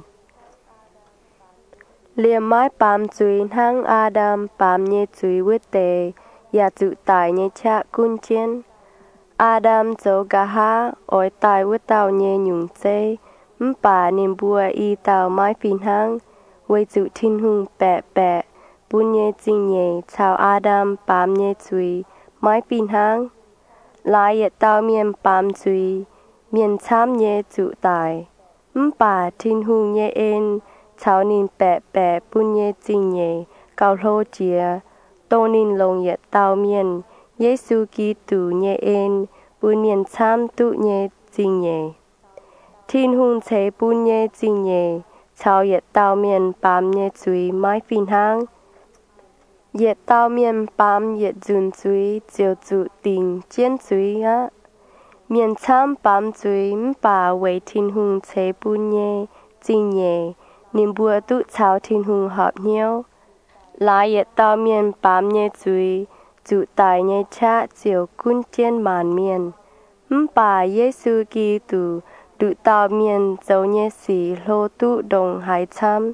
Liêm mái bám chuối hang Adam bám nhé chuối vứt tề, ya dụ tài nhé cha cún trên. Adam dấu gà ha, ôi tài vứt tàu nhé nhung chê, bà niềm bùa y tàu mái phìn hang, với dụ thiên hùng bẹ bẹ, bún nhé chinh nhé chào Adam bám nhé chuối, mái phìn hang. Lại yết tàu miền bám chuối, miền chám nhé dụ tài, bà thiên hùng nhé ên, chào nín bẹ bẹ bún nhé chinh nhé, cao lô chìa, tô nín lông yết tàu miền, Giê-xu Kitô nhé ên, bún miền chám tụ nhé chinh nhé. Thiên hùng chế bún nhé chinh nhé, chào yết tàu miền bám nhé chuối mái phìn hang. Yết tàu miền bám yết dùn chuối, chiều dụ tình chiến chuối á. Miền chám bám chuối bà với thiên hùng chế bún nhé chinh nhé, niềm bùa tụ chào thiên hùng hợp nhau. Lại yết tàu miền bám nhé chuối, dụ tài nhé cha chiều cún trên màn miền. Bà Giê-xu Kitô đủ tàu miền dấu nhé xì lô tụ đồng hải chăm.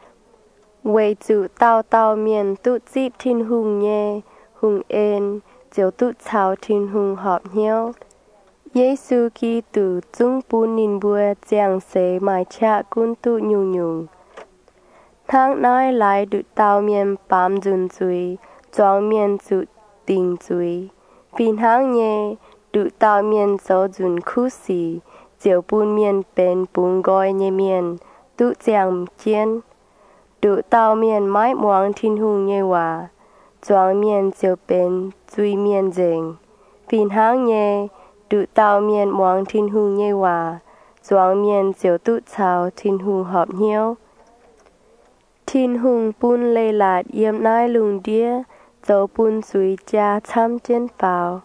Với dụ tàu tàu miền tụ dịp thiên hùng nhé, hùng ên, chiều tụ chào thiên hùng hợp nhau. Giê-xu Kitô chung bún nín bùa giang xế mái cha cún tụ nhung nhung. Tháng nói lại đủ tàu miền bám dùn chuối, choáng miền dụ tình chuối. Phìn hang nhé, đủ tàu miền dấu dùn khu xì, chiều bún miền bên bún gói nhé miền, tụ giang chiên. Đủ tàu miền mái muang thiên hùng nhé hòa, choáng miền chiều bên chuối miền dình. Phìn hang nhé, đủ tàu miền muang thiên hùng nhé hòa, choáng miền chiều tụ chào thiên hùng hợp nhau. Thiên hùng bún lê lạt yếm nai lùng đĩa, dấu bún chuối cha chăm trên phào.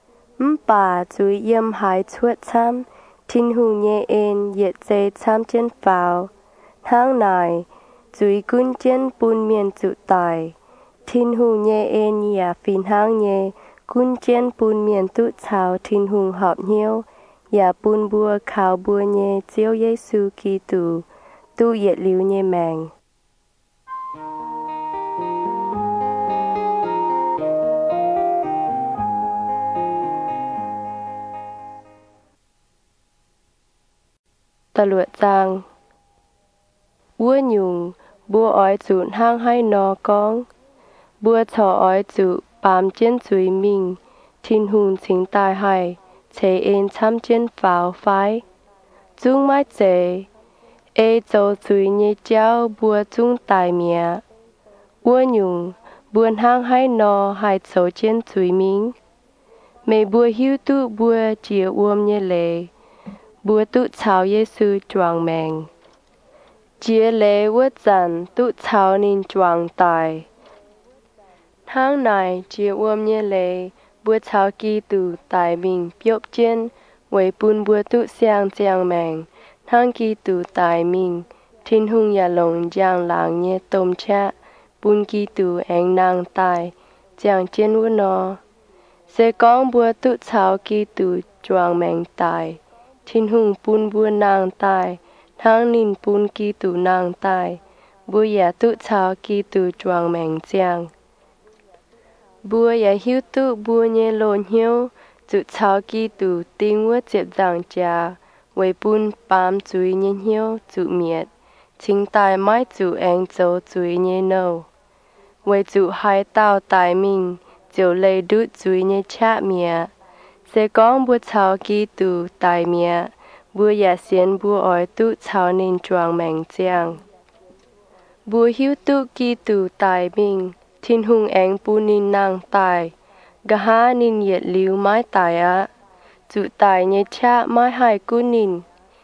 Bà chuối yếm hải chuột chăm, thiên hùng nhé ên yết dê chăm trên phào. Tháng này, chuối cún trên bún miền dụ tài. Thiên hùng nhé ên yà phìn hang nhé, cún trên bún miền tụ chào thiên hùng hợp nhau. Yà bún bùa khảo bùa nhé chiếu Giê-xu Kitô, tụ yết liu nhé mèng. Tà lụa giang bùa nhung, bùa ói dụn hang hay nò con. Bùa thọ ói dụ bám trên chuối mình, thiên hùng chính tài hay, chế ên chăm trên pháo phái. Chung mái chế, ê dấu chuối nhé cháu bùa chung tài mía. Bùa nhung, buồn hang hay nò hay dấu trên chuối mình. Mẹ bùa hiu tụ bùa chìa uôm nhé lệ, bùa tụ chào Giê-xu choàng mèng. Chìa lệ vớt dặn tụ chào nín choàng tài. Tháng này chìa uôm nhé lệ, bùa chào Kitô tài mình biộp trên, với bùn bùa tụ xiang giang mèng. Tháng Kitô tài mình, thiên hùng yà lồng giang làng nhé tôm chạ, bùn Kitô anh nàng tài, giang trên vớt nò. Sẽ con bùa tụ chào Kitô choàng mèng tài. Thiên hùng bún bùa nàng tài, tháng nín bún Kitô nàng tài, bùa yà tụ chào Kitô choàng mèng giang. Bùa yà hiu tụ bùa nhé lộn hiu, tụ chào Kitô tinh vớt dẹp giang trà, với bún bám chuối nhé hiu tụ miệt, chính tài mái tụ anh dấu chuối nhé nâu. Với tụ hai tàu tài mình, dấu lê đút chuối nhé chạ miệt. Sẽ con bùa chào Kitô tài mía, bùa yà xiên bùa ói tụ chào nín choàng mèng giang. Bùa hiu tụ Kitô tài mình, thiên hùng anh bùa nín nàng tài, gà ha nín yết liu mái tài á, dụ tài nhé chạ mái hai cú nín.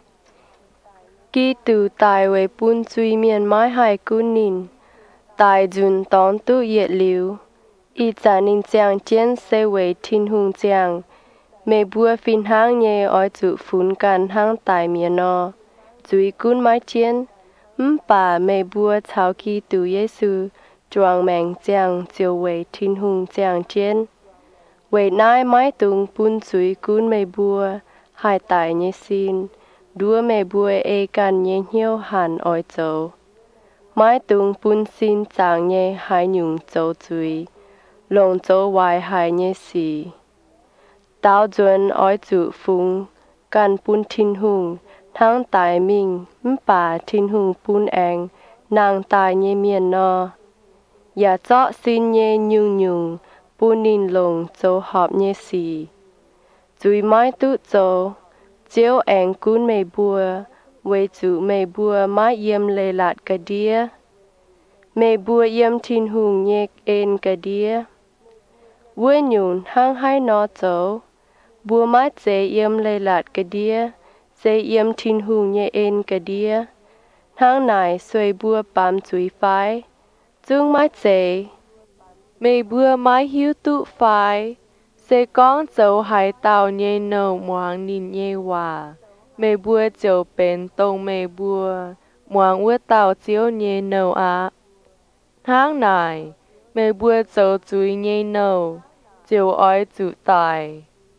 Kitô tài với bùn chuối miền mái hai cú nín, tài dùn tón tụ yết liu, y chả nín giang chén sẽ với thiên hùng giang. Mẹ bùa phìn hang nhé ói dụ phún can hang tài miền nò, dùi cún mái chiên. Bà mẹ bùa chào Kitô Giê-xu choàng mèng giang chiều với thiên hùng giang chiên. Vậy nai mái tung bún suy cún mê bùa, hai tài nhé xin, đua mê bùa ê can nhé hiếu hẳn oi dấu. Mái tung bún xin chàng nhé hai nhung dấu duy, lồng dấu hoài hai nhé xì. Tao duân oi dụ phung, can bún thiên hùng, thang tài mình, bà thiên hùng bún anh, nàng tài nhé miền no. Dạ chọ xin nhé nhung nhung, bún nín lồng dấu họp nhé xì. Dùi mái tụ dấu, chiếu anh cún mê bùa, với dụ mê bùa mái yếm lê lạt cà đĩa. Mê bùa yếm thiên hùng nhé ên cà đĩa. Vui nhún hang hai nó dấu, bùa mái dê yếm lê lạt cà đĩa, dê yếm thiên hùng nhé ên cà đĩa. Hang này xuôi bùa bám dùi phái, dương mái dê. Mê bùa mái hiếu tụ phái, sẽ con dấu hải tàu nhé nâu moang nín nhé hòa. Mê bùa dấu bên tông mê bùa, moang ua tàu chiếu nhé nâu á. Tháng này, mê bùa dấu dùi nhé nâu, dấu ói dụ tài.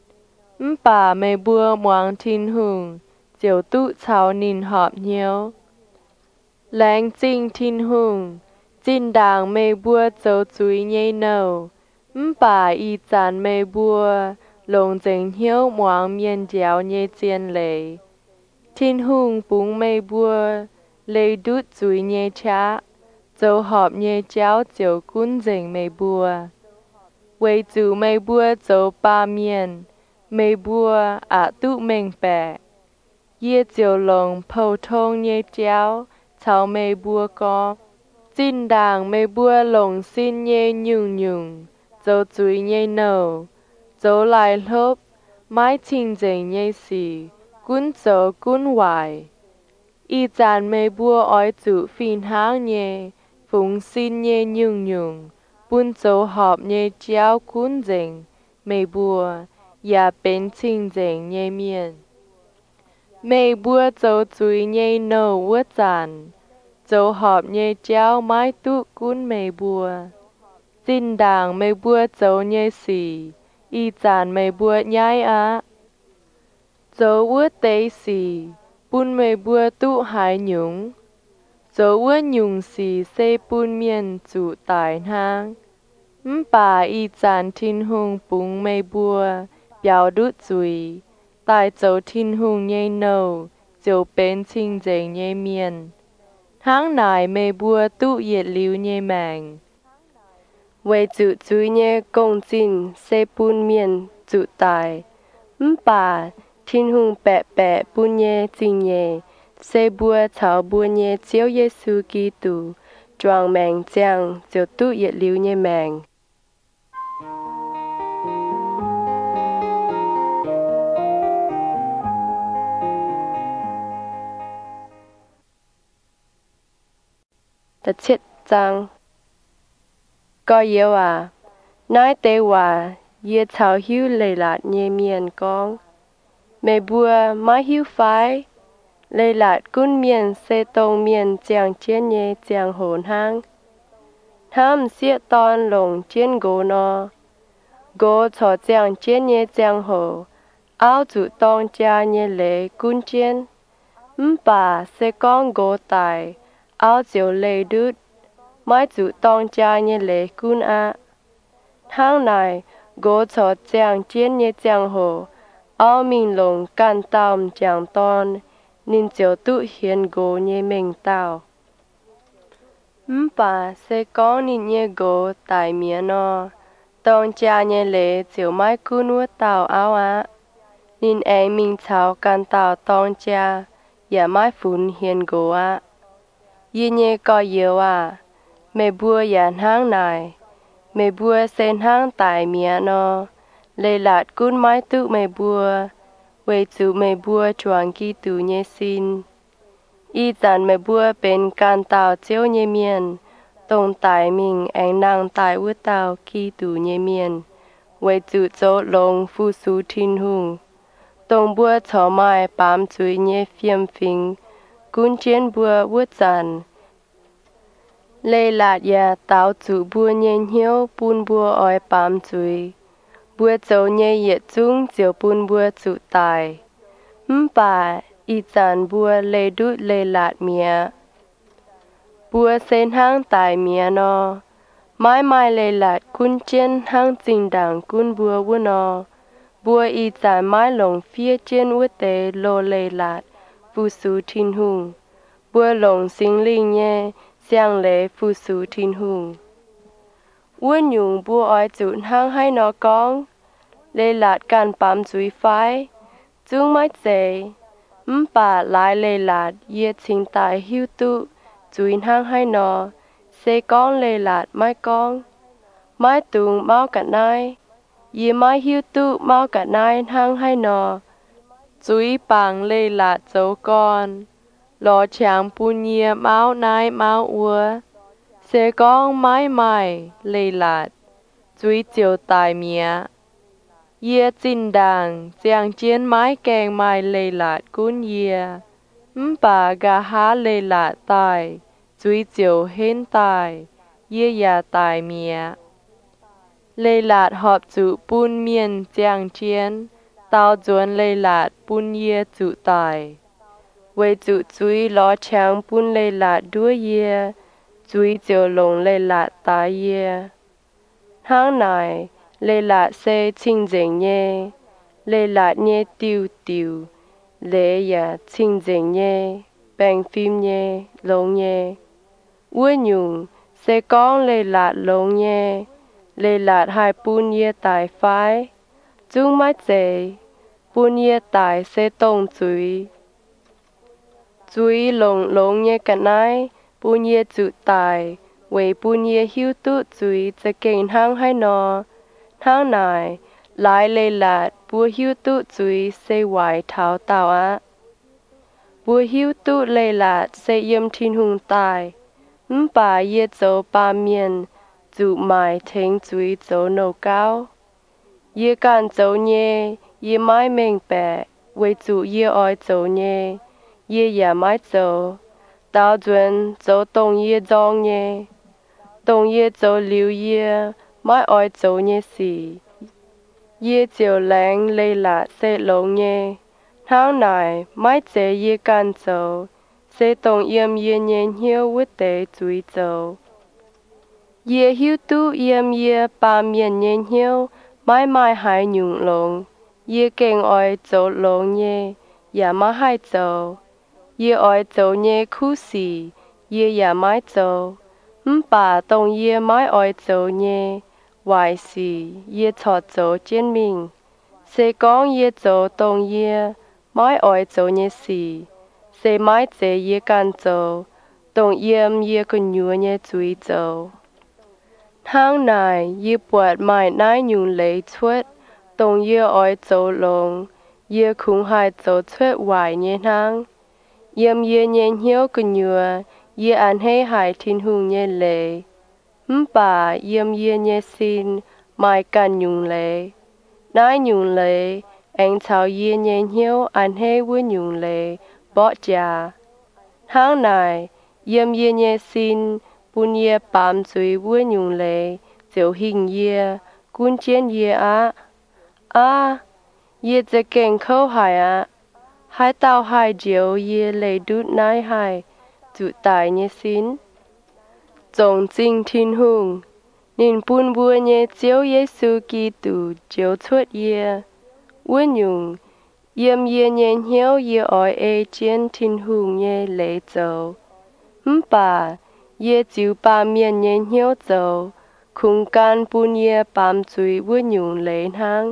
Bà mê bùa moang thiên hùng, dấu tụ chào nín họp nhiêu. Lánh chinh thiên hùng, chinh đàng mê bùa dấu dùi nhé nâu. Bà y chán mê bùa, lồng dành hiếu moang miên giáo nhé chiên lệ. Thiên hùng búng mê bùa, lê đút dùi nhé chá, dấu họp nhé giáo dấu cún dành mê bùa. Quay dù mê bùa dấu ba miên, mê bùa ạ tụ mình bẻ. Yê dấu lồng phâu thông nhé giáo, cháu mê bùa có. Xin đàng mê bùa lồng xin nhé nhung nhung, dấu dùi nhé nâu. Dấu lại lốp, mái chinh dành nhé xì, cún dấu cún hoài. Y chán mê bùa ói dụ phìn háng nhé, phúng xin nhé nhung nhung. Bún dấu họp nhé giáo cún dành, mê bùa, ya bên chinh dành nhé miên. Mê bùa dấu dùi nhé nâu ua chán, dấu họp nhé giáo mái tụ cún mê bùa. Xin đàng mê bùa dấu nhé xì, y chán mê bùa nhai á. Dấu ua tế xì, bún mê bùa tụ hải nhung. Dấu ua nhung xì xê bún miên dụ tài hang. Bà y chán thiên hùng búng mê bùa, biao đút dùi. Tài dấu thiên hùng nhé nâu, dấu bên chinh dành nhé miên. Hang này mê bùa tụ yết lưu nhé màng. Với dụ dùi nhé công dinh xê bún miên dụ tài. Bà thiên hùng bẹ bẹ bún nhé dinh nhé, xê bùa cháu bùa nhé chiếu Giê-xu Ki-tù, choàng màng chàng dấu tụ yết lưu nhé màng. Thật chết chăng? Có yếu à? Nói tế hòa, yê cháu hiếu lây lạt nhé miền con. Mê bùa má hiếu phái, lây lạt cún miền xê tông miền chàng chiên nhé chàng hồn hang. Tham xịa tôn lồng chiên gỗ nò. Gỗ cho chàng chiên nhé chàng hồ, áo dụ tông cha nhé lệ cún chiên. Bà xê con gỗ tài, áo dịu lê đút, mái dụ tông cha nhé lệ cún á. Tháng này, gỗ cho chàng chiên nhé chàng hồ, áo mình lồng can tàu chàng tôn, nên dịu tụ hiền gỗ nhé mình tàu. Bà xê con nín nhé gỗ tài miên nò, tông cha nhé lệ dịu mái cún ua tàu áo á. Nên anh mình cháu can tàu tông cha, ya mái phun hiền gỗ á. Yê nhé có yếu à, mê bùa yàn hang này, mê bùa sen hang tài miên nò, lê lạt cún mái tụ mê bùa, với dụ mê bùa choàng Ki-tù nhé xin. Y chán mê bùa bên can tàu chiếu nhé miên, tông tài mình anh nàng tài ua tàu Ki-tù nhé miên, với dụ dỗ lông phu su thiên hùng. Tông bùa cho mai bám dùi nhé phiêm phình, cún chiên bùa ua chán. Lê lạt ya táo dụ bùa nhé hiếu bún bùa ói bám dùi. bùa dấu nhé yết chung chiều bùn bùa chủ tài. Ừm bà, y chàn bùa lê đút lê lạt mía. Bùa sen hang tài mía nó. Mai mai lê lạt cún chên hang trình đảng cún bùa vua nó. Bùa y chàn mai lồng phía trên ua tế lô lê lạt, phu su thiên hùng. Bùa lồng sinh linh nhé, xiang lê phu su thiên hùng. Ua nhung bùa oi chụn hang hay nó con. Lê lạt can bám chuối phái. Chung mai chê. Ừm bà lại lê lạt yê trình tài hiu tụ. Chuối hang hay nó. Xê con lê lạt mai con. Mai tung mau cả nai. Yê mai hiu tụ mau cả nai hang hay nó. Chuối bằng lê lạt dấu con. Lò chàng bùn yê mau nai mau ua. Xê con mai mai lê lạt. Chuối chiều tài mía. Yê trình đàng, giang chiên mái kèng mai lê lạt cún yê. Ừm bà gà há lê lạt tài, chuối chiều hên tài, yê yà tài mía. Lê lạt họp chủ bùn miên giang chiên, tao duôn lê lạt bùn yê chủ tài. Quê chủ chuối ló chàng bùn lê lạt đua yê, chuối chiều lồng lê lạt tài yê. Hang này, lê lạt xê chinh dành nhé, lê lạt nhé tiêu tiêu, lê yà chinh dành nhé, bèn phim nhé, lông nhé. Ua nhung, xê con lê lạt lông nhé, lê lạt hai bùn yê tài phái. Chung mai chê, bùn yê tài xê tông chuối. Chuối lông lông nhé cả nai, bùn yê chủ tài,为半夜曉得最只見行喺那，行內來嚟辣不曉得最四圍頭頭啊，不曉得嚟辣四陰天空大，唔把嘢做八面，做埋聽最做腦高，嘢幹做嘢嘢買明白，為做嘢愛做嘢，嘢也買做，到陣做動嘢做嘢。Đông yê dấu liu yê, mai oi dấu nhé xì. Yê chiều lạnh lê lạ xê lông nhé. Tháng này, mai chế yê can dấu. Xê đông yêm yê nhé hiếu vứt tế chuối dấu. Yê hiếu tu yêm yê ba miền nhé hiếu, mai mai hai nhung lông. Yê kênh oi dấu lông nhé, yà mai hai dấu. Yê oi dấu nhé khu xì, yê yà mai dấu. Ừm bà đông yê mai oi dấu nhé, hoài xì yê chọt dấu trên mình. Xê con yê dấu đông yê, mai oi dấu nhé xì. Xê mai chế yê can dấu, đông yêm yê con nhua nhé chuối dấu. Tháng này yê bọt mai nai nhung lấy chuột, đông yê oi dấu lông, yê khung hai dấu chuột hoài nhé tháng. Yêm yê nhé hiếu con nhua, yê an hê hai thiên hùng nhé lệ. Ừm bà yêm yê nhé xin, mai can nhung lệ. Nai nhung lệ, anh chào yê nhé hiếu an hê với nhung lệ, bỏ chà. Tháng này, yêm yê nhé xin, bùn yê bám chuối với nhung lệ, chiều hình yê, cún chén yê á. À, yê chả kênh khâu hài á. Hai tao hai diều yê lệ đút nai hai, chủ tài nhé xin. Dòng chính thiên hùng, nên bùn bùa nhé chiếu Giê-xu Kitô chiếu chuột yê. Ua nhung, yêm yê nhé hiếu yê oi ê trên thiên hùng nhé lệ dấu. Ừm bà, yê chiếu ba miền nhé hiếu dấu, khung can bùn yê bám chuối ua nhung lệ hang.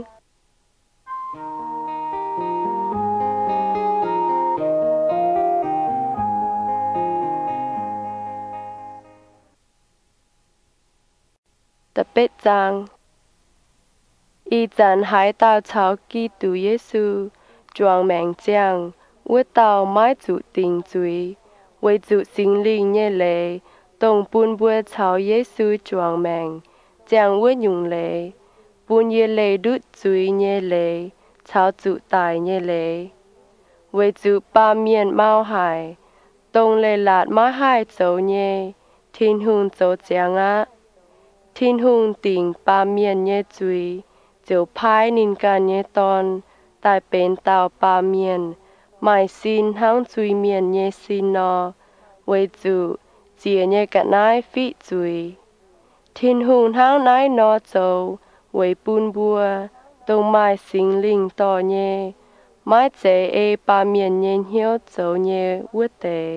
Tập bết giang. Y dàn hai tao cháu Kitô Giê-xu, chuang mẹng giang, ua tao mai chủ tình chuối, với chủ sinh linh nhé lệ, đông bùn bùa cháu Giê-xu chuang mẹng, giang ua nhung lệ, bùn yê lệ đút chuối nhé lệ, cháu chủ tài nhé lệ. Với chủ ba miền mau hải, đông lệ lạt mai hai dấu nhé, thiên hùng dấu giang á. Thiên hùng tình ba miền nhé chuối, chiều phái nín cả nhé tòn tại bên tàu ba miền mai xin hăng chui miền nhé xin nó với chủ chia nhé cả nái phi chui thiên hùng hăng nái nó châu với bún bùa tông mai sinh linh to nhé mai chế e ba miền nhé hiếu châu nhé vút tề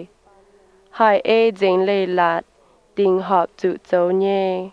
hai e dành lệ lạt tình họp chủ châu nhé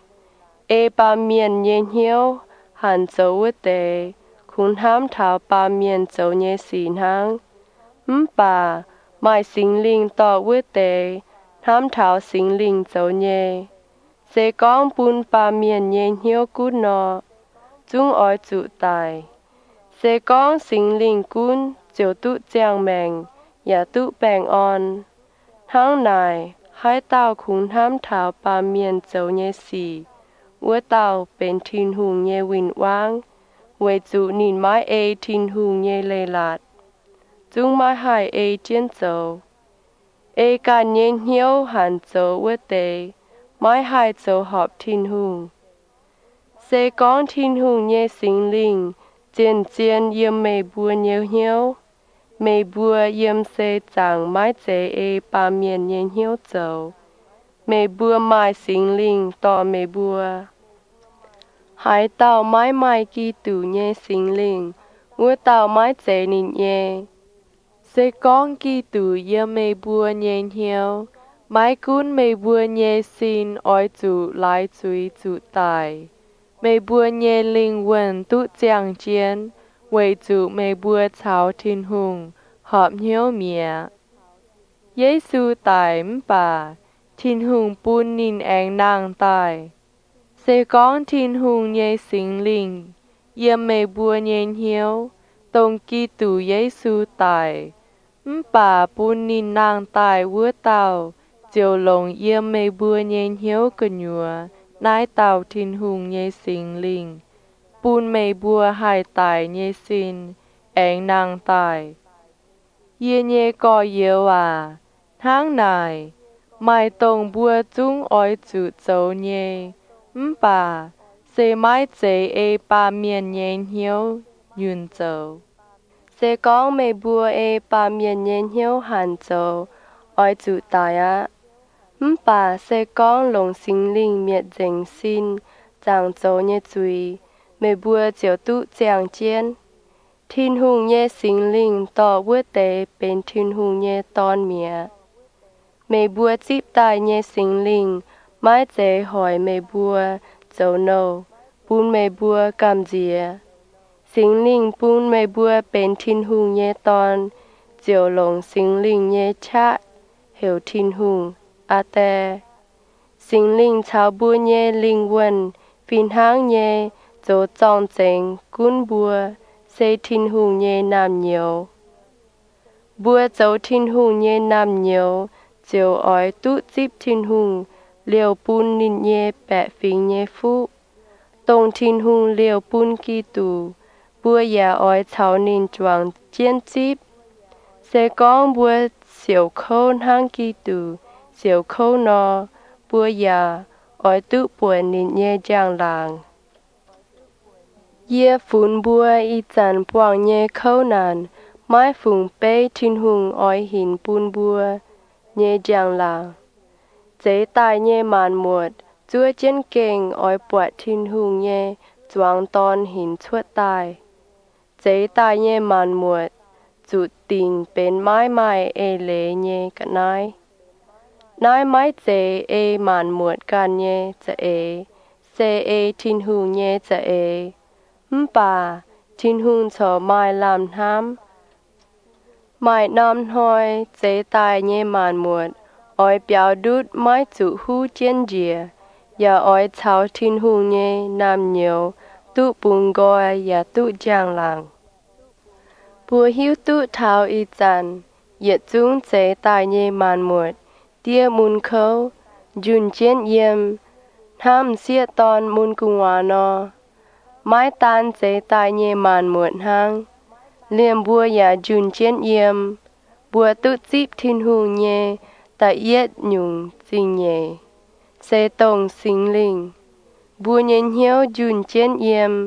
e ba miền nhé hiếu hàn châu vút tềคุณห้ามเท้าปาเมียนเจ้าเยสีนหางมป่าไม่สิงลิงต่อเวเตห้ามเท้าสิงลิงเจ้าเยเสกองปุนปาเมียนเยเหียวกุนนอจุงอ้อยจุตายเสกองสิงลิงกุนเจียวตุเจียงแมงอย่าตุแปงอ่อนทั้งนายให้เต้าคุณห้ามเท้าปาเมียนเจ้าเยสีเวเต้าเป็นทินหุงเยวินวางเวจูนินไม้เอทินหุงเยเลลาดจุงไม้หายเอเจียนโจเอการเย็นเหียวหันโจเวเตไม้หายโจหอบทินหุงเซกองทินหุงเยสิงลิงเจียนเจียนเยี่ยมเมบัวเยียวเหียวเมบัวเยี่ยมเซจังไม้เจเอปาเมียนเย็นเหียวโจเมบัวไม้สิงลิงต่อเมบัวหายเต่าไม้ไม้กีตู่เย่สิงลิงวัวเต่าไม้เจนินเย่เซกองกีตู่เยี่ยมเมบัวเย่เหียวไม้กุ้นเมบัวเย่ซินอ้อยจูหลายจุยจูตายเมบัวเย่ลิงเวนตุเจียงเจียนเวจูเมบัวเฉาทินหุงหอบเหียวเมียเยซูตายมป่าทินหุงปูนนินแองนางตายเซกองทินหุงเยสิงลิงเยี่ยมเมบัวเย็นเหียวตรงกีตู่เยซูตายมป่าปูนนินนางตายวัวเต่าเจียวลงเยี่ยมเมบัวเย็นเหียวกันยัวนายเต่าทินหุงเยสิงลิงปูนเมบัวหายตายเยสินแองนางตายเยี่ยเยก่อเยว่าทั้งนายไม่ตรงบัวจุ้งอ้อยจุเจ้าเยมป่าเซไม้เจเอปาเมียนเย็นเหียวยุนเจ้าเซกองเมบัวเอปาเมียนเย็นเหียวหันเจ้าอ้อยจุตายะมป่าเซกองหลงสิงลิงเมียดเจงซินจางเจ้าเยจุยเมบัวเจียวตุเจียงเจียนทินหุงเยสิงลิงต่อวัวเตเป็นทินหุงเยตอนเมียเมบัวจีบตายเยสิงลิงไม้เจหอยเมบัวเจ้าโนปูนเมบัวกำเจียสิงลิงปูนเมบัวเป็นทินหุงเยตอนเจียวหลงสิงลิงเยชะเหวทินหุงอาแต่สิงลิงชาวบัวเยลิงวนฟินหางเยโจจองเจงกุนบัวเซทินหุงเยนามเหนียวบัวเจ้าทินหุงเยนามเหนียวเจียวอ้อยตุจิบทินหุงเลียวปูนนินเยแปะฟิงเยฟุตรงทินหุงเลียวปูนกีตูบัวยาอ้อยเฉานินจวงเจียนจิบเสกองบัวเสียวเข้าห้างกีตูเสียวเข้านอบัวยาอ้อยตุป่วยนินเยจางลางเยี่ยฝุ่นบัวอีจันปวงเยเข้านานไม้ฝุ่งเป้ทินหุงอ้อยหินปูนบัวเยจางลางเจตายเย่มานหมวดจัวเจียนเก่งอ้อยปวดทินหุงเย่จวงตอนหินชวดตายเจตายเย่มานหมวดจุดติงเป็นไม้ไม้เอเลเย่กันนายนายไม้เจเอมานหมวดกันเย่จะเอเซเอทินหุงเย่จะเอมป่าทินหุงชอไม้ลำน้ำไม้น้ำหอยเจตายเย่มานหมวดอ้อยเปียวดูดไม้จุหูเจียนเจียอย่าอ้อยเฉาทินหูเย่น้ำเหนียวตุปุงกอยอย่าตุจางหลังบัวหิวตุเท้าอีจันเหยียดจุ้งเจตายเย่มานหมดเตี้ยมุนเขาจุนเจียนเยี่ยมห้ามเสียตอนมุนกุงวานอไม้ตานเจตายเย่มานหมดห้างเลี่ยมบัวอย่าจุนเจียนเยี่ยมบัวตุจิบทินหูเย่ตะเย็ดหยุ่งจิงเย่เซตงสิงลิงบัวเย็นเหียวจุนเจียนเยี่ยม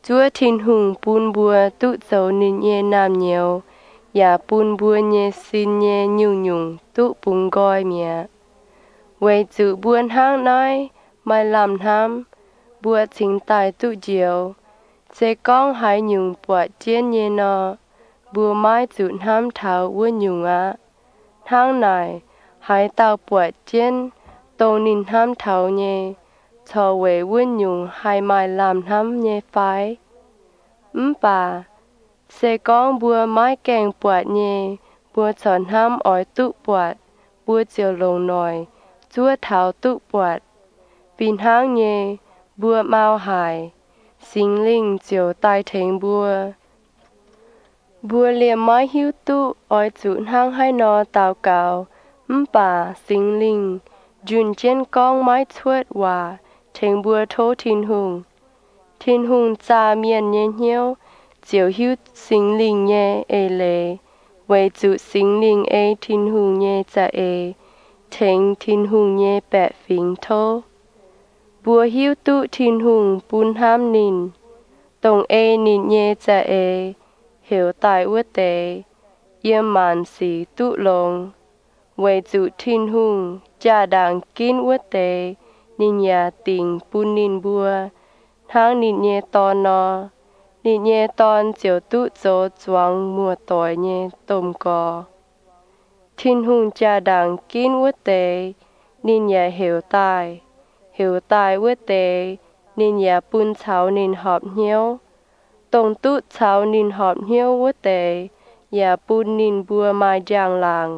Chúa thiên hùng bún bùa tụ dấu nín nhẹ nam nhiều, ya bún bùa nhẹ xin nhẹ nhu nhung tụ bún gọi mía. Vậy chữ buôn hang nói, mai làm ham, bùa chính tài tụ diệu, sẽ con hai nhung bọa chiến nhẹ nọ, bùa mai chữ ham thảo vua nhung á. Hang này, hai tàu bọa chiến, tô nín ham thảo nhẹ, cho về vua nhung hai mai làm ham nhẹ phái. Ừm bà, sẽ con bùa mai kèng bọa nhẹ, bùa chọn ham ỏi tụ bọa, bùa chiều lồng nòi, chúa thảo tụ bọa. Bình hang nhẹ, bùa mau hài, sinh linh chiều tai thèn bùa. Bùa liềm mai hiu tụ, ỏi chụn hang hai nọ tàu cào, ừm bà, sinh linh, dùn trên con mai chuột hòa, thèn bùa thô thiên hùng. Thiên hùng cha miền nhẹ nhiêu, chiều hiu sinh linh nhẹ ê lệ, vậy chụt sinh linh ê thiên hùng nhẹ cha ê, thèn thiên hùng nhẹ bẹ phình thô. Bùa hiu tụ thiên hùng bún ham nín, tông ê nín nhẹ cha ê, hiểu tài ua tê, yếm màn xì tụ lông. Vậy chụt thiên hùng cha đàng kín ua tê, nín ya tình bún nín bùa. Hang nín nhẹ tòn nọ, nín nhẹ tòn chiều tụ dỗ choáng mùa tỏi nhẹ tôm cò. Thiên hùng cha đàng kín ua tê, nín ya hiểu tài, hiểu tài ua tê, nín ya bún cháo nín họp nhiêu. Tông tụ cháo nín họp nhiêu ua tê, ya bún nín bùa mai giang làng.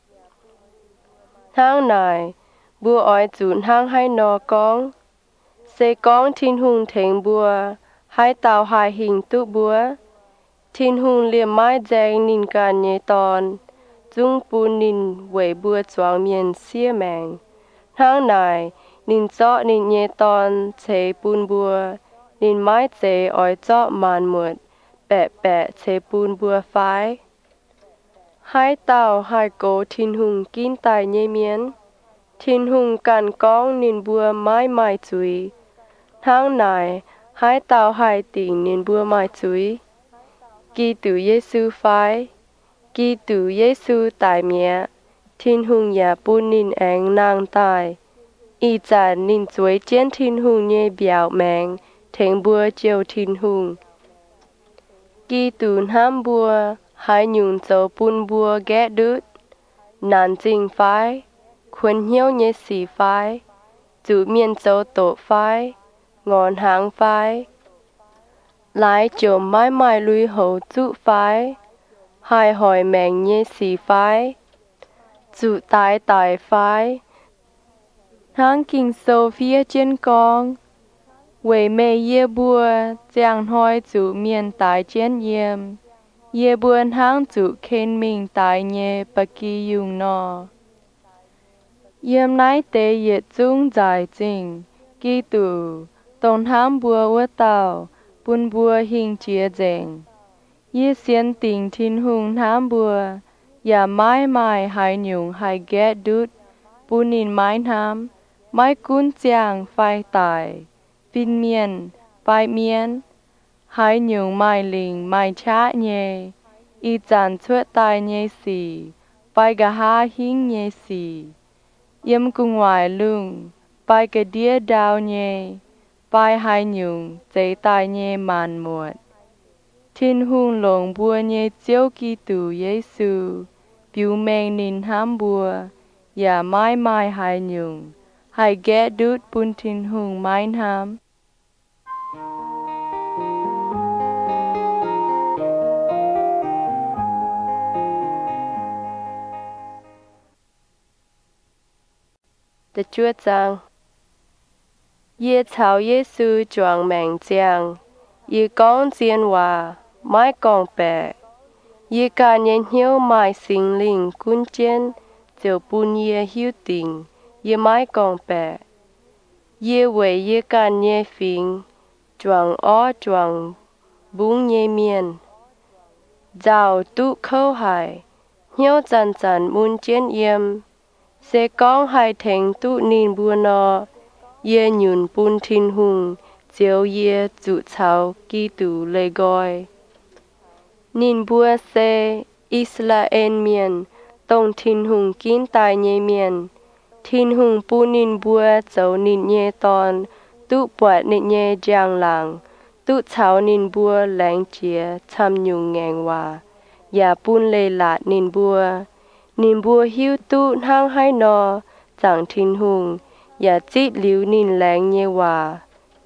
Hang này, bùa ỏi chụn hang hai nọ con, sẽ con thiên hùng thèn bùa, hai tàu hai hình tụ bùa. Thiên hùng liềm mai dèng nín gan nhẹ tòn, dung bùn nín vẩy bùa choáng miền xia mèng. Hang này, nín chọ nín nhẹ tòn chế bùn bùa, nín mai chế ỏi chọ màn mượt, bẹ bẹ chế bùn bùa phái. Hai tàu hai cố thiên hùng kín tài nhẹ miến, thiên hùng càn con nín bùa mai mai chui. Hang này, hai tàu hai tình nín bùa mai chui. Kỳ tử Giê-xu phái, kỳ tử Giê-xu tài mẹ, thiên hùng ya bùn nín anh nàng tài. Y chàn nín chuối chén thiên hùng nhẹ biểu mèng, thèn bùa chiều thiên hùng. Kỳ tử ham bùa, hai nhung dấu bùn bùa ghé đứt. Nàn trình phái, khuôn hiếu nhẹ xì phái, chủ miền dấu tổ phái, ngọn hàng phái. Lái chiều mãi mãi lùi hậu trụ phái, hai hỏi mèng nhẹ xì phái, chủ tái tài phái. Hang kinh sâu phía trên con, vậy mê yê bùa, giang hỏi chủ miền tài trên yêm. Yê buồn hang chủ khen mình tài nhẹ bà kỳ dùng nọ. Yêm nái tế yết dung giải trình, kỳ tử, tông ham bùa ua tàu, bùn bùa hình chia dành. Yê xiên tình thiên hùng ham bùa, ya mãi mãi hai nhung hai ghét đút, bùn nín mãi ham, mãi cún giang phai tài, vinh miên, phai miên. Hai nhung mai linh mai chá nhé, y chàn chuột tai nhé xì, bài gà ha hình nhé xì. Yếm cung ngoài lưng, bài gà đĩa đào nhé, bài hai nhung dây tai nhé màn muộn. Thiên hùng lồng bùa nhé chiếu kỳ tử Giê-xu, biểu mèng nín ham bùa, ya mai mai hai nhung, hai ghé đút bùn thiên hùng mai ham. Tờ chúa giang. Yê chào Giê-xu choàng mèng giang, yê con diên hòa, mai con bè. Yê ca nhện hiếu mai sinh linh cún chên, chiều bùn yê hiếu tình, yê mai con bè. Yê vầy yê ca nhẹ phình, choàng ó choàng bún nhẹ miên. Dạo tụ khâu hải, hiếu chàn chàn mùn chên yêm. Sẽ con hai thèn tụ nín bùa nọ, yê nhùn bùn thiên hùng, chiếu ye chủ cháu kỳ tù lê gọi. Nín bùa xe Israel miền, tông thiên hùng kín tài nhê miền. Thiên hùng bu nín bùa cháu nín nhê tòn, tụ bọt nín nhê giang làng. Tụ cháu nín bùa lãng chìa chăm nhung ngang hòa. Yà bùn lê lạt nín bùa. Nín bùa hiu tụ hang hai nò, chẳng thiên hùng, yà chít liu nín lãng nhê hòa.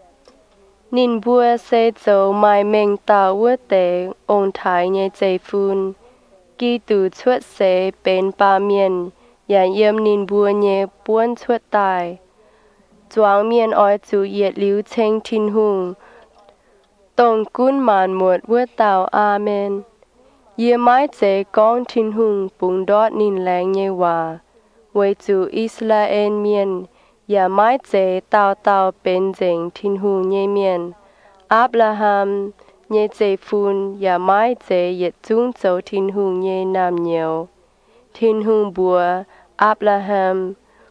Nín bùa xe cháu mai mèng tàu vua tế, ông thái nhê dây phun. Kỳ tù chuột xe bên ba miền, yà yếm nín bùa nhê buôn chuột tài. Doang miền oi chú yết liu chênh thiên hùng. Tông cún màn một vua tàu amen. Yê mái chế con thiên hùng bùng đót nín lãng nhê hòa. Với chú Israel miền, yà mái chế tàu tàu bên dành thiên hùng nhê miền. Abraham nhê chế phun, yà mái chế yết chung châu thiên hùng nhê nam nhiều. Thiên hùng bùa Abraham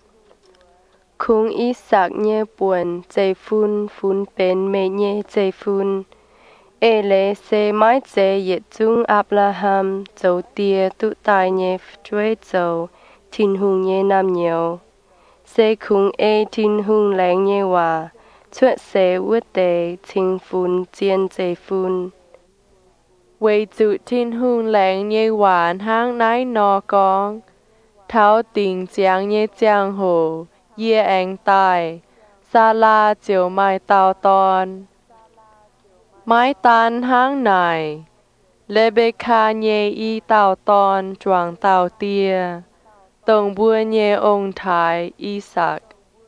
khung Isaac nhê buồn chế phun phun bên mê nhê chế phun. Ê lê xe mái chế yết chung Abraham châu tìa tụ tài nhê chuê châu thiên hùng nhê nam nhiều. Xe khung ê thiên hùng lãng nhê hòa. Chuột xe vua tế chinh phun chiên chế phun. Với chủ thiên hùng lãng nhê hoàn hang nái nò con. Tháo tình giang nhê giang hồ, yê anh tài. Sa la chiều mai tàu tòn. Mái tan hang nài. Lê bê kha nhê y tàu tòn choàng tàu tia. Tổng bùa nhê ông thái Isaac.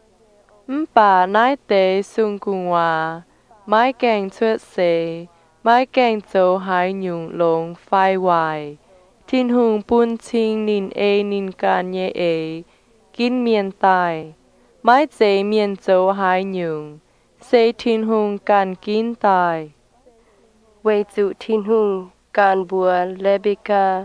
Bà nái tế xung cùng hòa, mái kèng chuột xế, mái kèng châu hải nhung lông phai hoài. Thiên hùng bún chinh nín ê nín can nhê ê, kín miền tài. Mái chế miền châu hải nhung, xế thiên hùng can kín tài. Với chủ thiên hùng can bùa lê bê ca.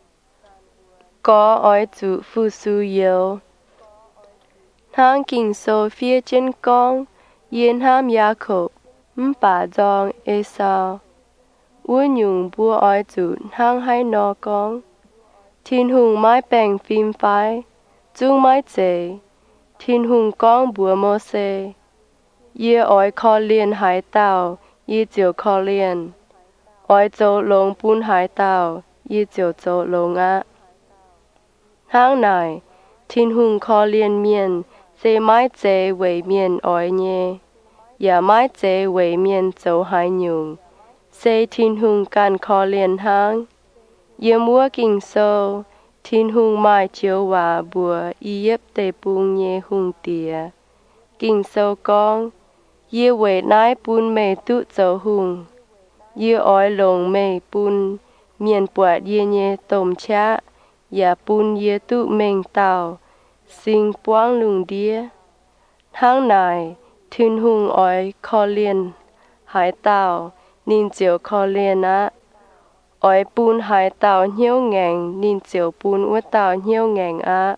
Có oi chủ phu su yêu. Hang kinh sô phía trên con, yên ham Jacob, bà dòng Esau. Ua nhung bùa oi chủ hang hai nò con. Thiên hùng mái bèng phim phái, chung mái chế. Thiên hùng con bùa mô xê. Yê oi khó liên hải tàu, yê chiều khó liên. Oi châu lông bún hải tàu, yê chiều châu lông á. Hang này, thiên hùng khó liên miền, xe mái chế với miền oi nhê. Yà mái chế với miền châu hải nhung. Xe thiên hùng can khó liên hang. Yê mua kinh sâu. Thiên hùng mai chiếu hòa bùa y yếp tê bùng nhê hùng tìa. Kinh sâu con. Yê với nái bún mê tụ châu hùng. Yê oi lồng mê bún. Miền bọt yê nhê tôm chá. Yà bún yê tụ mênh tàu. Sinh quang lùng đĩa. Tháng này, thiên hùng oi khó liên hải tàu, nín chiều khó liên á. Oi bún hải tàu nhiêu ngành, nín chiều bún ua tàu nhiêu ngành á.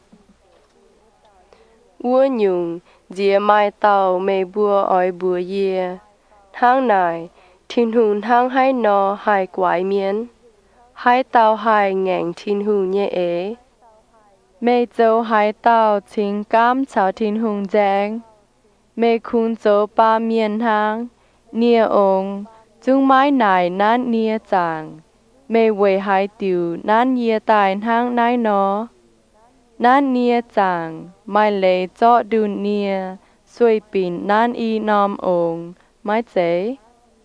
Ua nhung, dìa mai tàu mê bùa oi bùa yê. Tháng này, thiên hùng tháng hai nò hai quái miến. Hai tàu hai ngành thiên hùng nhé ế. Mê châu hai tàu chính cam chào thiên hùng giang. Mê khung châu ba miền hang, nia ông, chung mái nải nán nia chàng. Mê quê hai tiểu nán nia tài hang nái nó. Nán nia chàng, mai lê cho đun nia, xuôi bình nán y nòm ông, mái chế.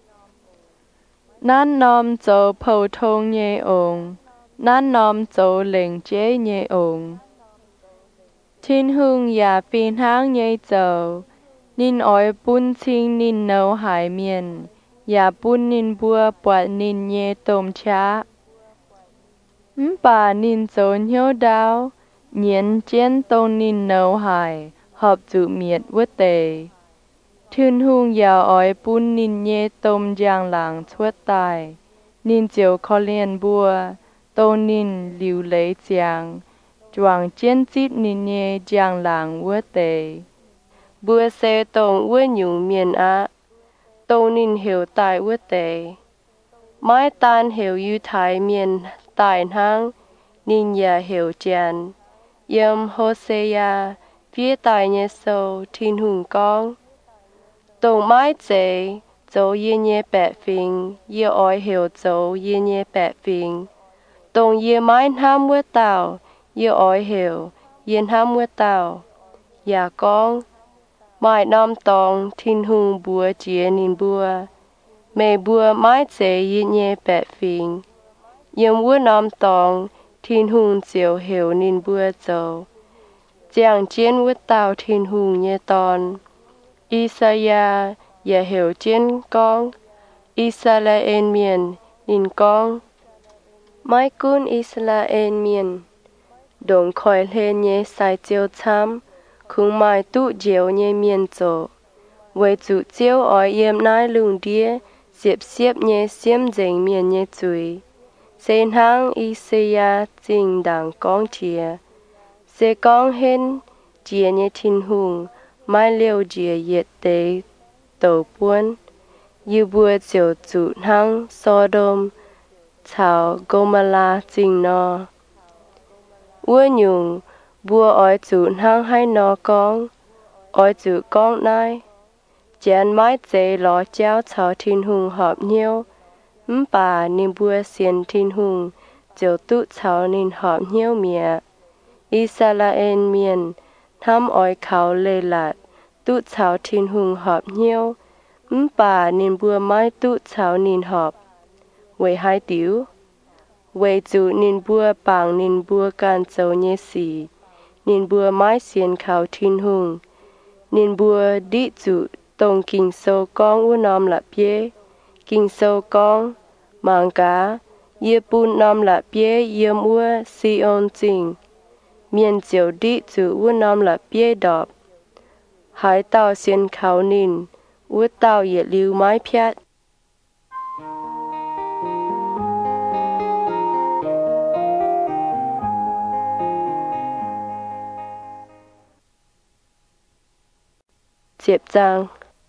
Nán nòm châu phô thông nhé ông, nán nòm châu lệnh chế nhé ông. Thiên hùng yà phiên hang nhé châu. Nín oi bún chinh nín nâu hải miền, yà bún nín bùa bọt nín nhê tôm chá. Bà nín châu nhiêu đào, nhiên chén tông nín nâu hải, hợp dụ miệt vứt tề. Thiên hùng yà oi bún nín nhê tôm giang làng chuột tài, nín chiều khó liên bùa, tông nín liu lấy giang, choàng chén chít nín nhê giang làng vứt tề. Bùa xe tông ua nhung miền á. Tô nín hiểu tài ua tệ. Mái tan hiểu yu thái miền tài hang, nín ya hiểu chàn. Yếm Hosea, phía tài nhé sâu, thiên hùng con. Tổng mái chế, dấu yên nhé bẹ phình, yê oi hiểu dấu yên nhé bẹ phình. Tổng yê mái ham mua tàu, yê oi hiểu, yên ham mua tàu. Dạ con, mái nam tòng, thiên hùng bùa chia nín bùa. Mẹ bùa mái chế yên nhé bẹ phình. Yếm vua nam tòng, thiên hùng diệu hiểu nín bùa dấu. Giang chiến vua tàu thiên hùng nhé tòn. Isaiah, ya hiểu chiến con. Israel miền, nín con. Mai cún Israel miền. Đồng khỏi lên nhé sai chiêu chăm. Khung mai tụ diệu nhé miền dỗ. Với chủ chiêu ỏi yếm nai lùng đĩa. Diệp xiếp nhé xiêm dành miền nhé chuối. Sen hang Isaiah dình đảng con chìa. Se con hên chìa nhé thiên hùng. Mai liêu chìa yết tế tổ buôn. Như bùa chiều chủ hang Sodom. Chào Gomala dình nò. Ua nhung bùa ỏi chủ hang hay nò con. Ỏi chủ con nai. Chán mái chế ló cháu chào thiên hùng họp nhiêu. Ừm bà nín bùa xiên thiên hùng. Chiều tụ chào nín họp nhiêu mẹ. Israel miền. Thăm ỏi khảo lê lạt. Tụ chào thiên hùng họp nhiêu. Ừm bà nín bùa mái tụ chào nín họp. Vậy hai tiếu. Vậy chủ nín bùa bảng nín bùa can châu nhé xì. Nín bùa mái xiên khảo thiên hùng. Nín bùa đi chủ tông kinh sâu con u nòm lạ bia. Kinh sâu con. Mạng cá. Yê bùn nòm lạ bia yếm ua si ôn chinh. Miền chiều đi chủ u nòm lạ bia đọp. Hải tàu xiên khảo nín. U tàu yết lưu mái phiat. Diệp Giang.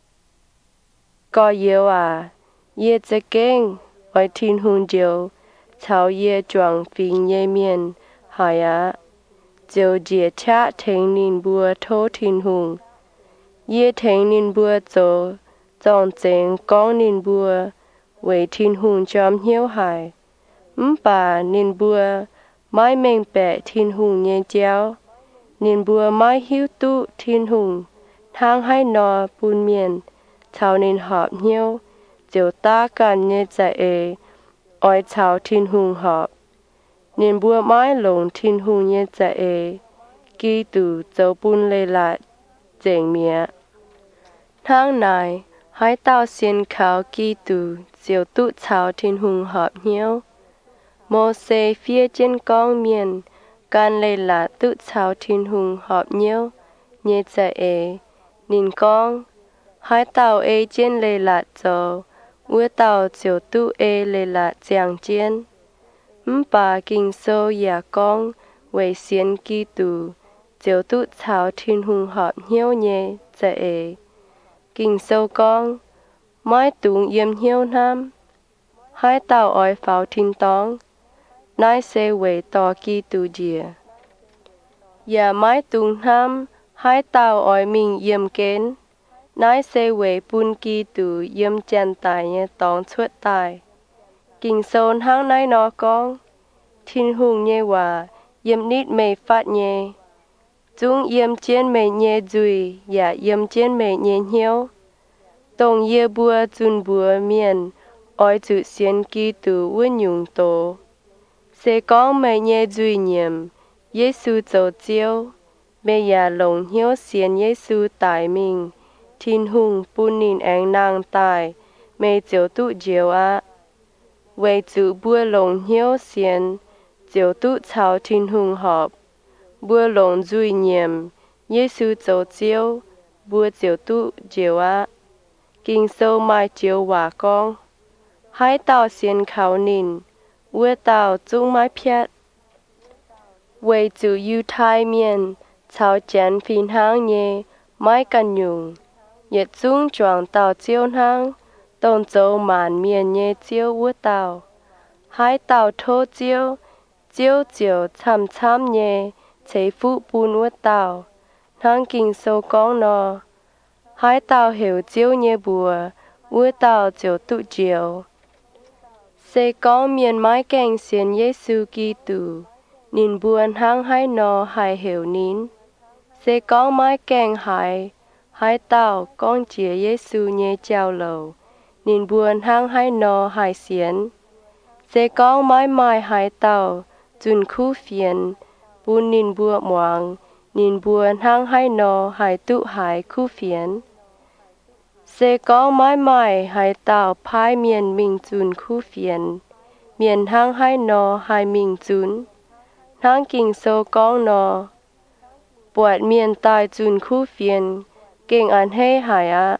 Có yêu à, yê chế kinh, oi thiên hùng diệu, chào yê chuang phình yê miền, hỏi á. Diệu dìa chá thênh nín bùa thô thiên hùng. Yê thênh nín bùa dô, dòng chênh gong nín bùa, với thiên hùng chom hiếu hải. Ừm bà nín bùa, mai mênh bẹ thiên hùng nhé cháu. Nín bùa mai hiếu tụ thiên hùng. Thang hay nò bùn miền, chào nín họp nhiêu, diệu ta can nhé chạy ê, oi chào thiên hùng họp. Nín bùa mái lồng thiên hùng nhé chạy ê, kỳ tù dấu bùn lê lạ, dành mía. Thang này, hai tao xiên khảo kỳ tù, diệu tụ chào thiên hùng họp nhiêu. Mô xê phía trên con miền, can lê lạ tụ chào thiên hùng họp nhiêu, nhé chạy ê. Nín con, hai tàu ê trên lê lạ dầu, ua tàu chiều tụ ê lê lạ giang trên. Ừm bà kinh sâu ya con, với xiên kỳ tù, chiều tụ chào thiên hùng họp nhiêu nhé, chạy ê. Kinh sâu con, mai tùng yếm nhiêu nam, hai tàu oi pháo thiên tông, nai xê với tò kỳ tù dìa. Ya mai tùng nam, hai tàu oi mình yếm kén, nai xê với bùn kỳ tù yếm chàn tài nhé tông chuột tài. Kinh sôn hang nai nó con, thiên hùng nhé hòa, yếm nít mê phát nhé. Chúng yếm chén mê nhé dùi, ya yếm chén mê nhé nhiêu. Tông yê bùa dùn bùa miền, oi chủ xiên kỳ tù vua nhung tổ. Xê con mê nhé dùi nhiễm, Giê-xu dấu chiêu. Mẹ ya lồng hiếu xiên Giê-xu tài mình, thiên hùng bùn nín ánh nàng tài, mẹ chiếu tụ diệu á. Vậy chủ bùa lồng hiếu xiên, chiếu tụ chào thiên hùng họp. Bùa lồng dùi nhiễm, Giê-xu dấu chiêu, bùa chiếu tụ diệu á. Kinh sâu mai chiếu hòa con. Hai tàu xiên khảo nín, ua tàu chung mai phiat. Vậy chủ yu thai miền, chào chán phìn hang nhé, mai căn nhung. Yết chung choàng tàu chiêu hang, tông dấu màn miền nhé chiếu vua tàu. Hai tàu thô chiếu, chiếu chiếu chăm chăm nhé, chế phụ bùn vua tàu. Thang kinh sâu con nò. Hai tàu hiểu chiếu nhé bùa, vua tàu chiếu tụ chiếu. Sẽ con miền mái kèng xiên Giê-xu Kitô, nín buồn hang hai nò hai hiểu nín. Sẽ con mái kèng hai, hai tàu con chìa Giê-xu nhé chào lầu, nín buồn hang hai nò hai xiên. Sẽ con mái mái hai tàu, dùn khu phiền, bùn nín bùa moang, nín buồn hang hai nò hai tụ hai khu phiền. Sẽ con mái mái hai tàu phai miền mình dùn khu phiền, miền hang hai nò hai mình dùn. Thang kinh sâu con nò, bọt miền tai dùn khu phiền, kinh an hê hai á.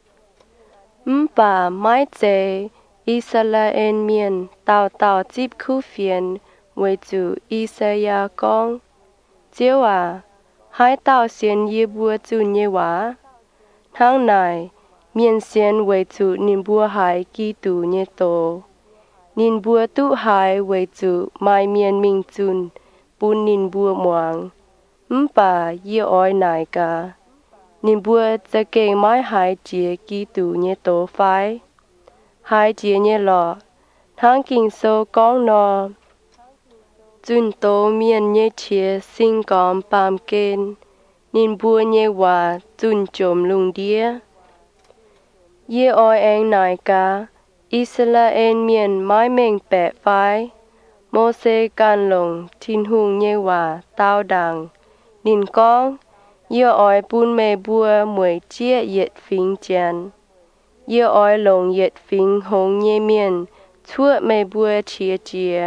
Mpa mái chế, Israel miền tàu tàu chip khu phiền, với chủ Isaiah con. Chiếu à, hai tàu xiên yê bùa dùn nhé wá. Thang này, miền xiên với chủ nín bùa hai Kitô nhé tổ. Nín bùa tụ hai với chủ mai miền mình dùn, bùn nín bùa moang. Mpa yê oi nai ca. Nín bùa za kê mai hai chìa Kitô nhé tổ phái. Hai chìa nhé lọ. Thang kinh sâu con nò. Dùn tổ miền nhé chìa sinh gom bàm kên. Nín bùa nhé wà dùn chồm lung đĩa. Yê oi anh nai ca. Israel miền mai mình bẹ phái. Mô xê can lồng tin hùng nhé wà tao đằng. Nín con. Yê oi bùn mê bùa mùi chia yết phính chán. Yê oi lồng yết phính hông nhé miền. Chua mê bùa chia chia.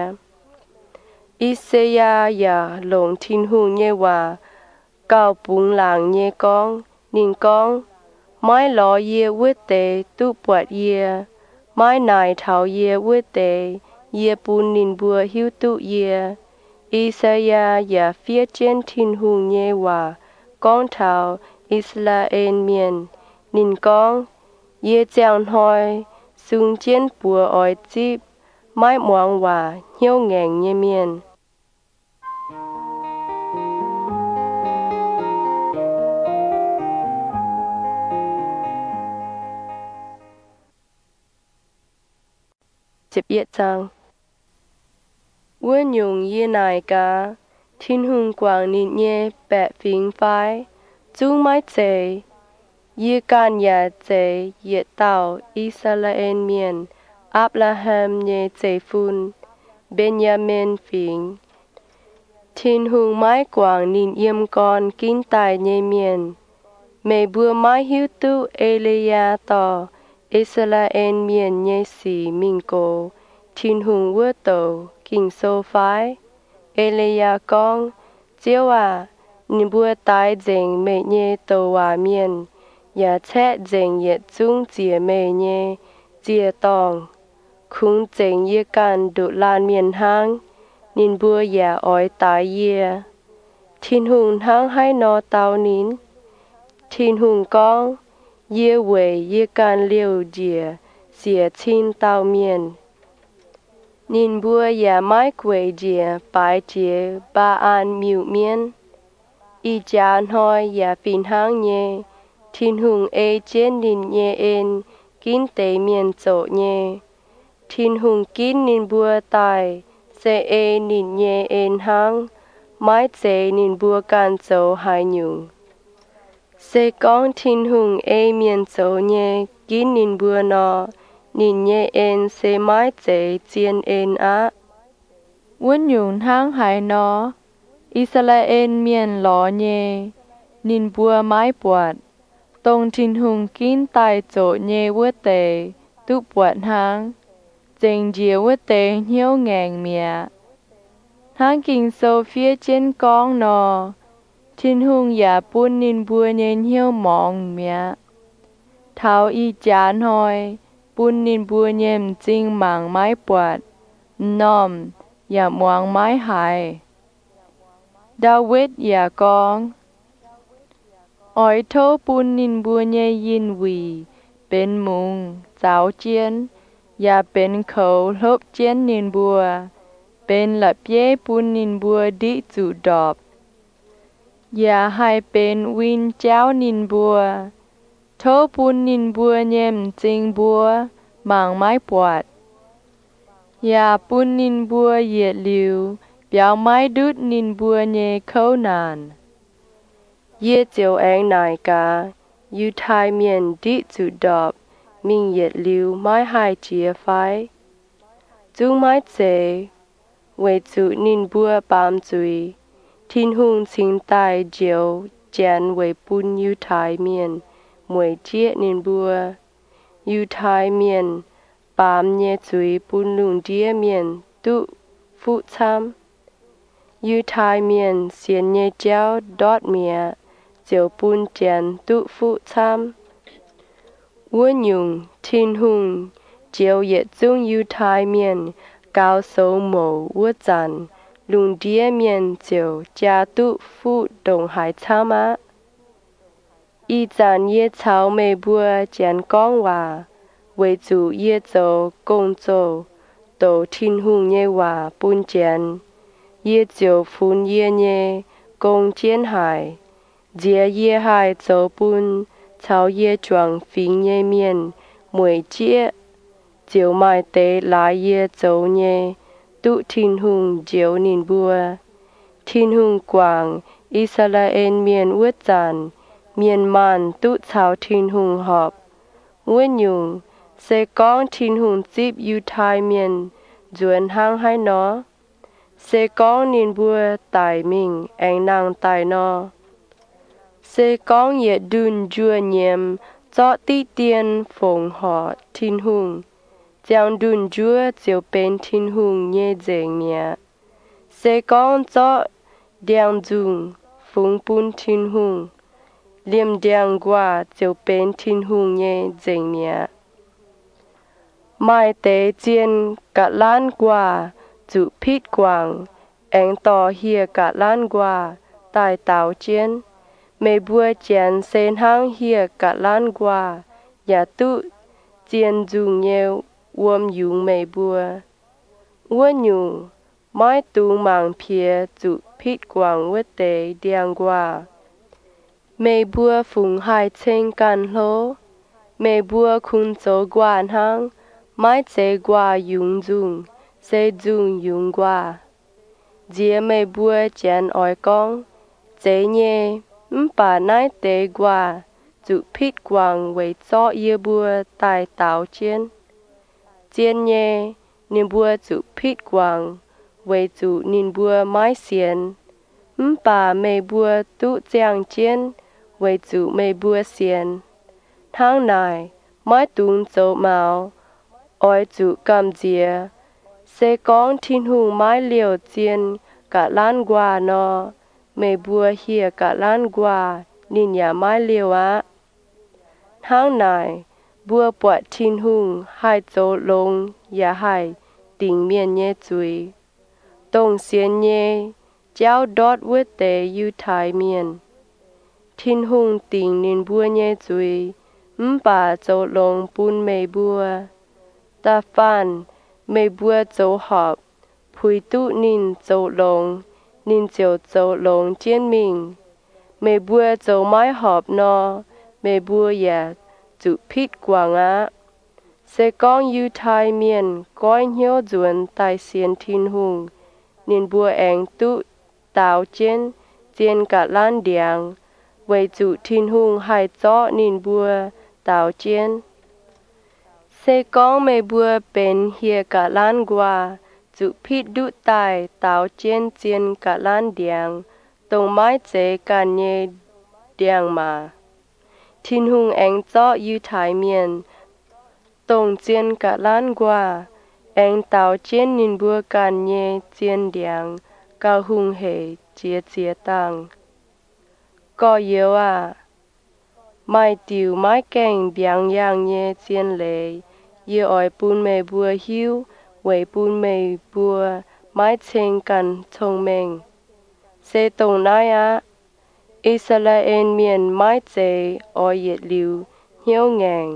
Isaiah ya lồng tin hùng nhé wà. Cao bùng làng nhé con. Nín con. Mai lò yê vứt tê tụ bọt yê. Mai nai thảo yê vứt tê. Yê bùn nín bùa hiu tụ yê. Isaiah ya phía trên tin hùng nhé wà. Con thảo Israel miền. Nín con. Yê chàng hoi. Sung trên bùa oi chip. Mai moang wà. Hiếu ngàng nhé miền. Chịp yết trang. Quân dùng yê nai ca. Thiên hùng quảng nín nhé bẹ phính phái. Chú mái chế. Yê can ya chế yê tàu Israel miền. Abraham nhé chế phun. Benjamin phính. Thiên hùng mái quảng nín yêm con kín tài nhé miền. Mê bùa mái hiu tụ Elia tỏ. Israel miền nhé xì mình cô. Thiên hùng vua tổ kinh sâu phái. Elia con. Chiếu à. Nín bùa tai dành mê nhé tổ hòa miền. Yà chét dành yết dung chìa mê nhé. Chìa tòng. Khung dành yê can đụ lan miền hang. Nín bùa yà oi tai yê. Thiên hùng hang hai nò tàu nín. Thiên hùng con. Yê quê yê can liêu dìa. Xìa chín tàu miền. Nín bùa yà mái quê dìa. Bái dìa ba an miu miền. Y chán hoi yà phín hang nhé. Thiên hùng ê trên nín nhé en. Kín tế miền chỗ nhé. Thiên hùng kín nín bùa tài. Sẽ ê nín nhé en hang. Mái chế nín bùa can chỗ hai nhung. Sẽ con thiên hùng ê miền chỗ nhé. Kín nín bùa nọ. Nín nhé en sẽ mái chế chiên en á. Quân dùng hang hai nọ. Israel miền lò nhé. Nín bùa mái bọt. Tông thiên hùng kín tài chỗ nhé vua tê. Tụ bọt hang. Dành dìa vua tê hiếu ngàng mẹ. Hang kinh sâu phía trên con nò. Thiên hùng yà bún nín bùa nhên hiếu mong mẹ. Thảo y chán hoi. Bún nín bùa nhên chinh màng mái bọt. Nòm yà moang mái hài. David yà con. Oi thô bún nín bùa nhê yin quỳ. เป็นมุงเจ้าเจียนอย่าเป็นเขาลบเจียนนินบัวเป็นหลับเย่ปุนนินบัวดิจุดอบอย่าให้เป็นวินเจ้านินบัวโทปุนนินบัวเยมจริงบัวหมางไม้ปวดอย่าปุนนินบัวเหยียดหลิวเปียวไม้ดุดนินบัวเยเข้านานเย่เจียวแองนายกายูไทยเมียนดิจุดอบมิงเหยียดหลิวไม้หายเจียไฟจุงไม้เจเวจุนินบัวปามจุยทินหุงสิงตายเจียวเจียนเวปุนยูไทยเมียนมวยเจียนินบัวยูไทยเมียนปามเยจุยปุนลุงเดียเมียนตุฟุซ้ำยูไทยเมียนเสียนเยเจ้าดอดเมียเจียวปุนเจียนตุฟุซ้ำวัวยุงทินหุงเจียวเยจุงยูไทยเมียนกาวโซโมวัวจันลุงเดียเมียนเจียวจาตุฟุดงหายช้ามะอีจันเย่เช้าเมบัวเจียนก้องว่าเวจูเย่โจกงโจโตทินหุงเยว่าปุนเจียนเย่เจียวฟุนเย่เยกงเจียนหายเจียเย่หายโจปุนเช้าเย่จวงฟิงเยเมียนมวยเจียเจียวไม้เตหลายเย่โจเยตุทินหุงเจียวนินบัวทินหุงกวางอิสราเอลเมียนวัวจันเมียนมันตุชาวทินหุงหอบเว้นยุงเสกองทินหุงจีบยูไทยเมียนจวนห้างให้นอเสกองนินบัวตายมิงแองนางตายนอเสกองเหยียดดุนจัวเนียมเจาะตีเตียนฝงหอทินหุงจางดุนจัวเจียวเป็นทินหุงเย่เจงเมียเสกองเจาะเดียงจุงฝงปุนทินหุงเลี่ยมเดียงกว่าเจียวเป็นทินหุงเย่เจงเมียไม่เตเจียนกะล้านกว่าจุพิดกวางแองต่อเฮียกะล้านกว่าตายเต่าเจียนไม่บัวเจียนเซนห้างเฮียกะล้านกว่าอย่าตุเจียนจุงเยววมยุงไม่บัววัวยุงไม้ตูมังเพียจุพิดกวางวัวเตเดียงกว่าไม่บัวฝูงหายเชงกันโลไม่บัวคุณโจกวานหางไม้เจกว่ายุงจุงเซจุงยุงกว่าเจียไม่บัวเจียนอ้อยกองเจเย่มป่านายเตกว่าจุพิดกวางไว้เจาะเยบัวตายเต่าเจียนเจียนเย่นินบัวจุพิดกวางไว้จุนินบัวไม้เสียนมป่าไม่บัวตุเจียงเจียนไว้จุไม่บัวเสียนทางนายไม้ตุงโจเมาอ้อยจุกำเจียเสกองทินหุงไม้เหลียวเจียนกะล้านกว่านอไม่บัวเฮียกะล้านกว่านินยาไม้เหลียวอะทางนายบัวปวดทินหุงให้โจลงอย่าให้ติ่งเมียนเยจุยตรงเสียนเยเจ้าดอดเวเตยูไทยเมียนทินหุงติ่งนินบัวเยจุยมป่าโจลงปุนไม่บัวตาฟันไม่บัวโจหอบผุยตุนินโจลงนินเจียวโจลงเจียนมิงไม่บัวโจไม้หอบนอไม่บัวอย่าจุพิดกว่างะเสกองยูไทยเมียนก้อยเหี่ยวจวนตายเสียนทินหุงนินบัวแองตุตาวเจียนเจียนกะล้านเดียงไว้จุทินหุงให้เจาะนินบัวตาวเจียนเสกองไม่บัวเป็นเฮียกะล้านกว่าจุพิดดุตายตาวเจียนเจียนกะล้านเดียงตรงไม้เจกันเยเดียงมาทินหุงแองเจาะยูไทยเมียนตรงเจียนกะล้านกว่าแองตาวเจียนนินบัวกันเยเจียนเดียงกาหุงเหเจียเจียตังก็เยอะอ่ะไม่ติวไม่แก่งเบียงอย่างเยเจียนเลยเยออยปูนไม่บัวหิวไว้ปูนไม่บัวไม้เชงกันชงเมงเซตรงนายะอิสราเอลเมียนไม้เจออยเย็ดลิวเหี่ยวแงง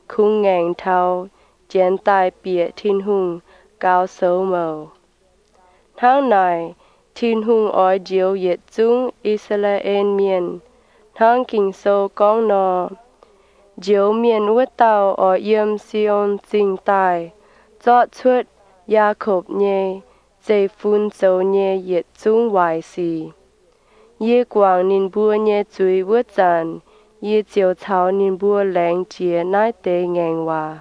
khung ngàn thao, chén tai bịa thiên hùng, cao sâu màu. Tháng này, thiên hùng ói diệu yết chung Israel miền, tháng kinh sâu con nọ. Diệu miền uất tàu ở yếm Sion trình tài, chót chuột Jacob nhé, dây phun dấu nhé yết chung hoài xì. Yê quảng nín bùa nhé chuối uất dàn, yê chiều cháo nín bùa lẹ́ng chìa nái tê ngàn hòa.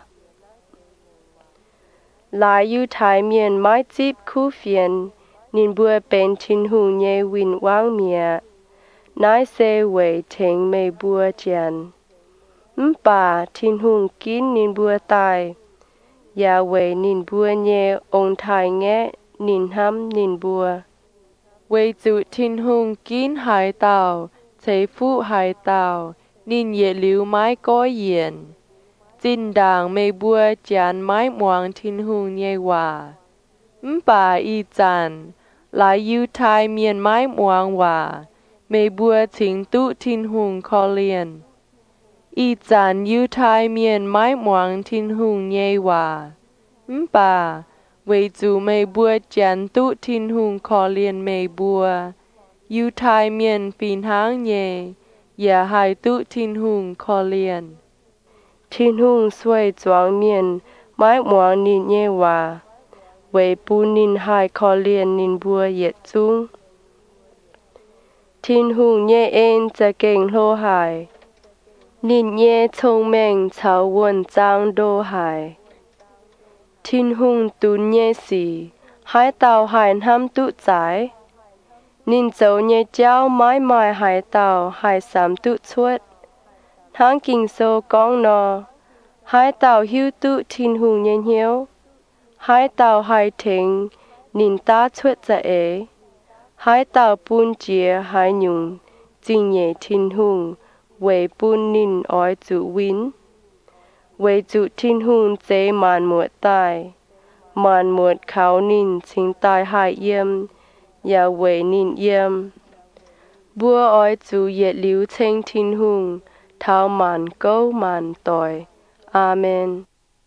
Lại yu thái miền mái chip khu phiền, nín bùa bên thiên hùng nhé win quang mía, nái xê quầy thênh mê bùa chàn. Mpa thiên hùng kín nín bùa tài, ya quầy nín bùa nhé ông thái nghe nín hâm nín bùa. Quầy chủ thiên hùng kín hải tàu, chế phụ hải tàu, nín yết liu mái gói yến. Chính đàng mê bùa chán mái muang thiên hùng nhé hòa. Mpa y chàn, lại yu thái miền mái muang hòa, mê bùa chính tụ thiên hùng khó liền. Y chàn yu thái miền mái muang thiên hùng nhé hòa. Mpa, quầy chủ mê bùa chán tụ thiên hùng khó liền mê bùa. Yu thái miền phìn háng nhé, ya hai tụ thiên hùng khó liền. Thiên hùng xuôi choáng miền, mái muang nín nhé hòa. Quầy bù nín hai khó liền nín bùa yết chung. Thiên hùng nhé enจะเก่งโลหาย nín nhé thông minh cháo quân giang đô hài. Thiên hùng tún nhé xì, hải tàu hải hâm tụ giải. Nín dấu nhé cháu mái mái hải tàu hải sám tụ chuột. Tháng kinh sâu con nọ, hải tàu hiu tụ thiên hùng nhé hiếu. Hải tàu hải thính, nín ta chuột dạ ế. Hải tàu bún chìa hải nhung, chính nhé thiên hùng, quầy bún nín ói chủ win. Quầy chủ thiên hùng chế màn muộn tài. Màn muộn kháo nín chính tài hải yếm, ya quầy nín yếm. Bùa ói chủ yết liu chênh thiên hùng, thao màn câu màn tòi. Amen.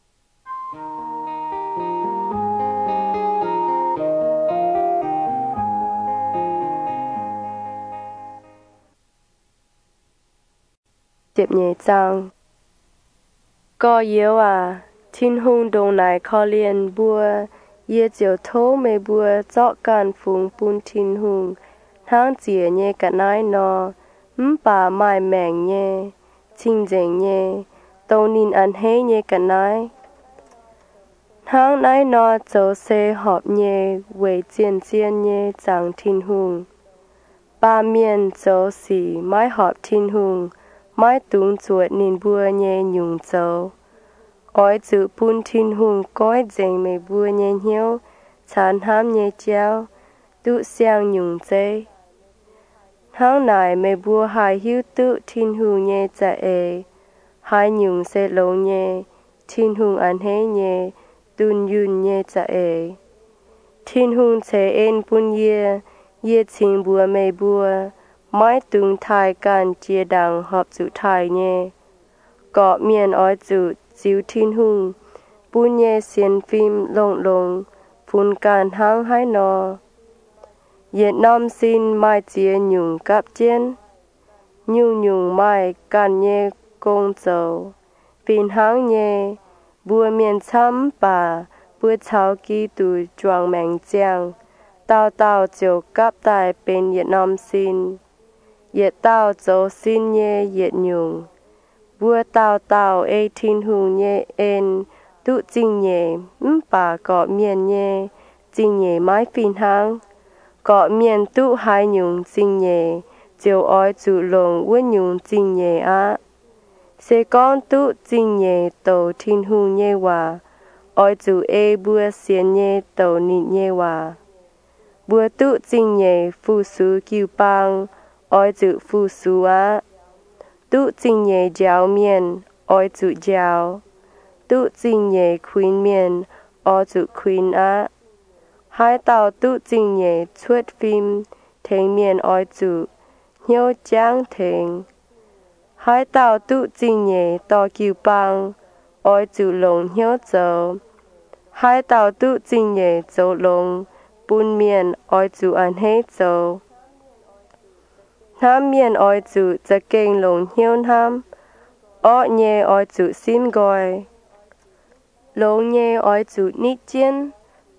Tiếp nhé trang. Có yếu à, thiên hùng đông này khó liền bùa, yê chiều thô mê bùa chọ can phùng bùn thiên hùng, tháng chìa nhé cả nái nọ, mpa mai mèng nhé, chinh dành nhé, tâu nín ăn hế nhé cả nái. Tháng nái nọ châu xê họp nhé, quầy chiên chiên nhé chẳng thiên hùng. Ba miền châu xỉ mái họp thiên hùng, mái tung chuột nín bùa nhé nhung châu. Ói chữ bún thiên hùng gói dành mê bùa nhé hiếu, chán hám nhé chéo, tụ xiang nhung dây. Tháng này mê bùa hai hiếu tự thiên hùng nhé dạ ế, hai nhung xe lâu nhé, thiên hùng ăn hế nhé, tùn yun nhé dạ ế. Thiên hùng chế en bún yê, yê chính bùa mê bùa, mái tung thai can chia đằng họp chữ thai nhé. Gọ miền ói chữ chiếu thiên hùng, bún nhé xiên phim lông lông, phun can hang hai nọ. Yết nam xin mai chia nhung cáp chén, nhung nhung mai can nhé công dầu. Phìn hang nhé, bùa miền chăm bà, bùa cháo kỳ tù choàng mèng giang, tao tao chiều cáp tài bên yết nam xin. Yết tao dấu xin nhé yết nhung. Bùa tao tao ê thiên hùng nhé en, tụ chinh nhé, mpa gọ miền nhé, chinh nhé mái phìn hang. Gọ miền tụ hai nhung chinh nhé, chiều ói chủ lồng uất nhung chinh nhé á. Sẽ con tụ chinh nhé tàu thiên hùng nhé hòa, ói chủ ê bùa xiên nhé tàu nịt nhé hòa. Bùa tụ chinh nhé phu su kiêu bang, ói chủ phu su á. Tụ chinh nhé giáo miền, ói chủ giáo. Tụ chinh nhé khuyên miền, ói chủ khuyên á. Hai tàu tụ chinh nhé chuột phim, thênh miền ói chủ, hiếu chang thênh. Hai tàu tụ chinh nhé tò kiêu bang, oi chủ lồng hiếu dầu hai tàu tu trình nhẹ dầu lồng bún miền oi chủ ăn hết dầu tham miền oi chủจะเก่งlồng hiếu tham ó nhẹ oi chủ xin gọi lồng nhẹ oi chủ nít chiến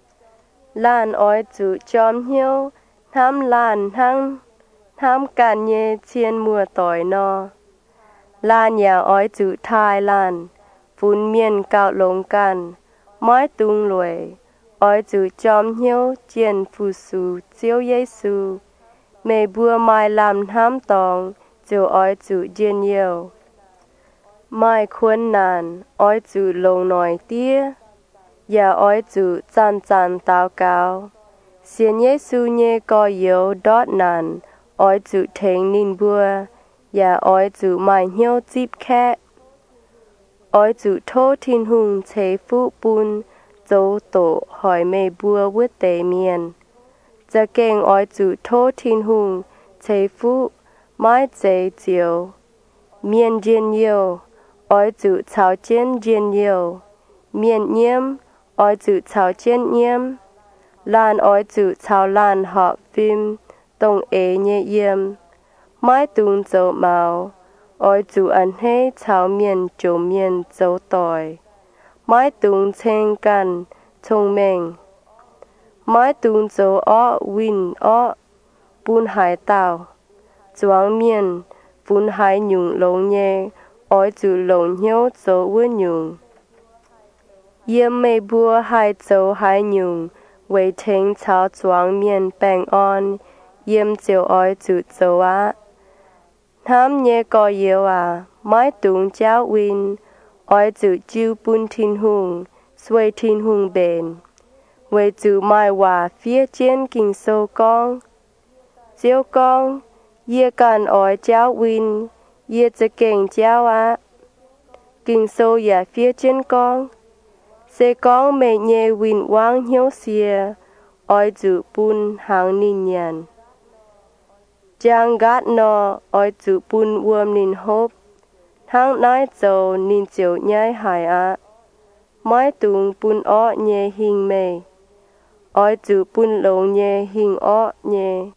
lan oi chủ chom hiếu tham lan thăng thamกันเยเชียนมัวต่อยนอลานยาอ้อยจุทายลานฝุ่นเมียนเก่าลงกันไม้ตุงรวยอ้อยจุจอมเหี่ยวเจียนฟูสูเจียวเยซูเมบัวไม้ลำห้ามตองเจียวอ้อยจุเจียนเยี่ยวไม้ควรนานอ้อยจุลงหน่อยเตี้ยอย่าอ้อยจุจันจันตาวเกาเสียนเยซูเยก็เยียวดอดนานอ้อยจุเทงนินบัวอย่าอ้อยจุไม่เหี่ยวจีบแค่อ้อยจุโททินหุงเชฟุปุนโจโตหอยเมบัววุเตเมียนจะเก่งอ้อยจุโททินหุงเชฟุไม้เจเจียวเมียนเจียนเยียวอ้อยจุชาวเจียนเจียนเยียวเมียนเยี่ยมอ้อยจุชาวเจียนเยี่ยมลานอ้อยจุชาวลานหอบฟิมตรงเอเยี่ยเยี่ยมไม้ตุงโจเมาอ้อยจูอันให้ชาวเมียนโจเมียนโจต่อยไม้ตุงเชงกันชงเมงไม้ตุงโจอ้อวินอ้อปูนหายเต่าจวงเมียนปูนหายหยุ่งลงเยอ้อยจูลงเหี่ยวโจวุ่นหยุ่งเยี่ยมไม่บัวหายโจหายหยุ่งไว้เทงชาวจวงเมียนแปงอ่อนเยี่ยมเจียวอ้อยจูโจวะน้ำเยก็เยวอ่ะไม้ตุงเจ้าวินอ้อยจูจิวปุนทินหุงสวยทินหุงเบนไว้จูไม่ว่าเฟียเจียนกิงโซกองเจียวกองเยี่ยกันอ้อยเจ้าวินเยี่ยจะเก่งเจ้าอ่ะกิงโซอย่าเฟียเจียนกองเซกองเมเยวินวางเหียวเสียอ้อยจูปุนหางนินยันจางกัดนออ้อยจุปุนวมนินฮบทั้งนายโจนินเจียวย้ายหายอะไม้ตุงปุนอ้อเยหิงเมอ้อยจุปุนหลงเยหิงอ้อเย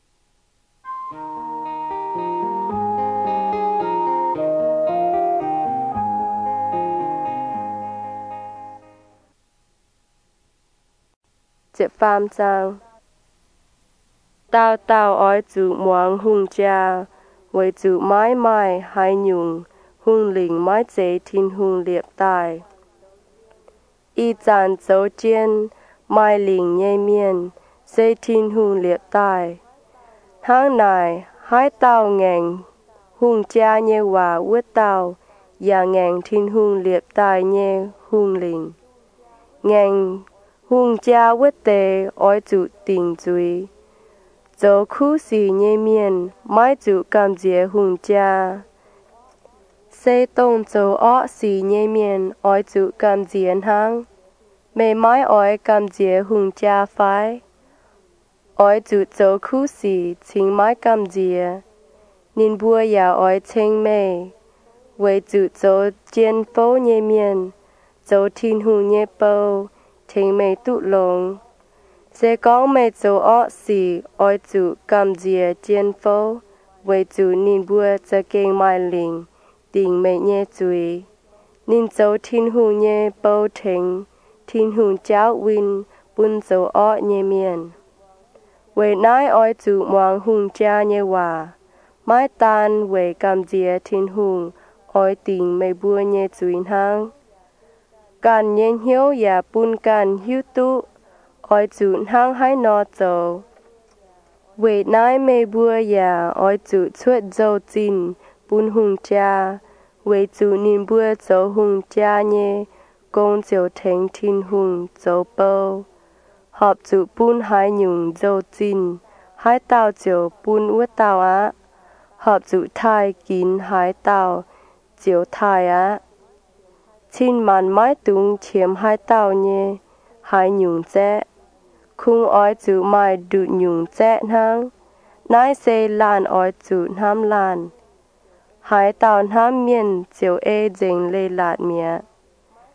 เจ็บฟามจางตาวตาวอ้อยจูหมวงหุงจาไว้จูไม้ไม้หายหยุ่งหุงหลิงไม้เจทินหุงเลียบตายอีจานโจเจียนไม้หลิงเยเมียนเจทินหุงเลียบตายทั้งนายหายเต้าแงงหุงจาเยว่าเวเต้าอย่าแงงทินหุงเลียบตายเยหุงหลิงแงงหุงจาเวเตอ้อยจูติงจุยโจคู่สีเยเมียนไม้จุกำเจียหุงจาเซตงโจอ้อสีเยเมียนอ้อยจุกำเจียนหังเมไม้อ้อยกำเจียหุงจาไฟอ้อยจุโจคู่สีชิงไม้กำเจียนินบัวยาอ้อยเชงเมเวจุโจเจียนโฟเยเมียนโจทินหุงเยเปาเชงเมตุลงเซกองไม่โจอ้อสีอ้อยจูกำเจียเจียนโฟไว้จูนินบัวจะเก่งไม่ลิงติงไม่เยจุยนินโจทินหูเยเปาเทงทินหูเจ้าวินปุนโจอ้อเยเมียนไว้นายอ้อยจูมวงหุงจาเยว่าไม้ตานไว้กำเจียทินหุงอ้อยติงไม่บัวเยจุยหังการเย็นเหี่ยวอย่าปุนกันหิวตุอ้อยจูห้างให้นอโจเวนายเมบัวยาอ้อยจูชวดโจจินปุนหุงจาเวจูนินบัวโจหุงจาเยกงเจียวเทงทินหุงโจเปาหอบจูปุนหายหยุ่งโจจินหายเต้าเจียวปุนอวดเต้าอะหอบจูไทยกินหายเต้าเจียวไทยอะชินมันไม้ตุงเฉียมหายเต้าเยหายหยุ่งแจ้คุงอ้อยจูไม่ดูหยุ่งแจ้ทั้งนายเซลานอ้อยจูน้ำลานหายเต่าน้ำเมียนเจียวเอเจงเลลาดเมีย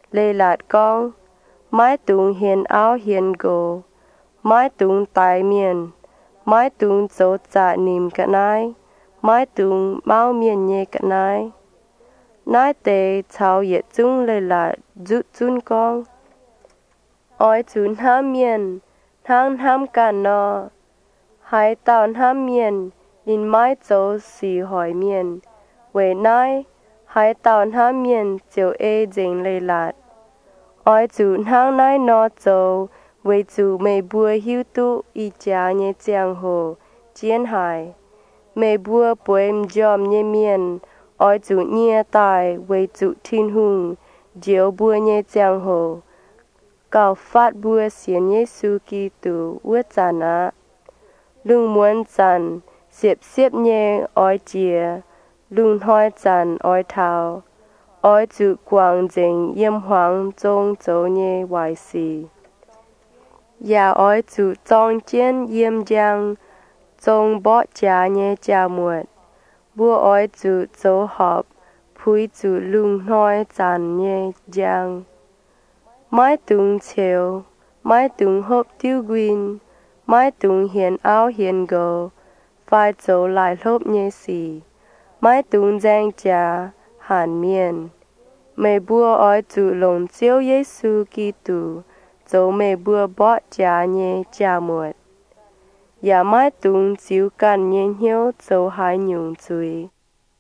lê lạt con, mái tung hiền áo hiền gồ, mái tung tài miền, mái tung dấu dạ nìm cả nai, mái tung mau miền nhẹ cả nai. Nai tê chào yết chung lê lạt rút chung con. Ôi chung ham miền, thang ham cả nọ, hai tàu ham miền, linh mái dấu xì hỏi miền, về nai, hai tàu ham miền chiều ê dình lê lạt. Ôi chung hang nai nọ dấu, về chú mê bùa hiu tu y chá nhé chàng hồ, chiên hải. Mê bùa bùm dòm nhé miền, ôi chú nhé tài, về chú thiên hùng, diệu bùa nhé chàng hồ. Cao phát bùa xiên nhé su kỳ tù ua chán á. Lung muôn chán, xếp xếp nhé ôi chìa, lung hoi chán ôi thao. Ôi chú quang dình yếm hoàng trông dấu nhé hoài xì. Dạ ôi chú trong chén yếm giang, trông bó chá nhé chá muộn. Bùa ôi chú dấu họp, phui chú lung hoi chán nhé giang. Mái tung chiều, mái tung hộp tiêu quyên, mái tung hiền áo hiền gồ, vai dấu lại lốp nhé xì. Mái tung giang chá, hàn miền. Mê bùa ôi chú lồng chiếu Giê-xu Ki-tù, dấu mê bùa bó chá nhé chá muộn. Dạ mái tung chiếu căn nhé hiếu dấu hai nhung chui.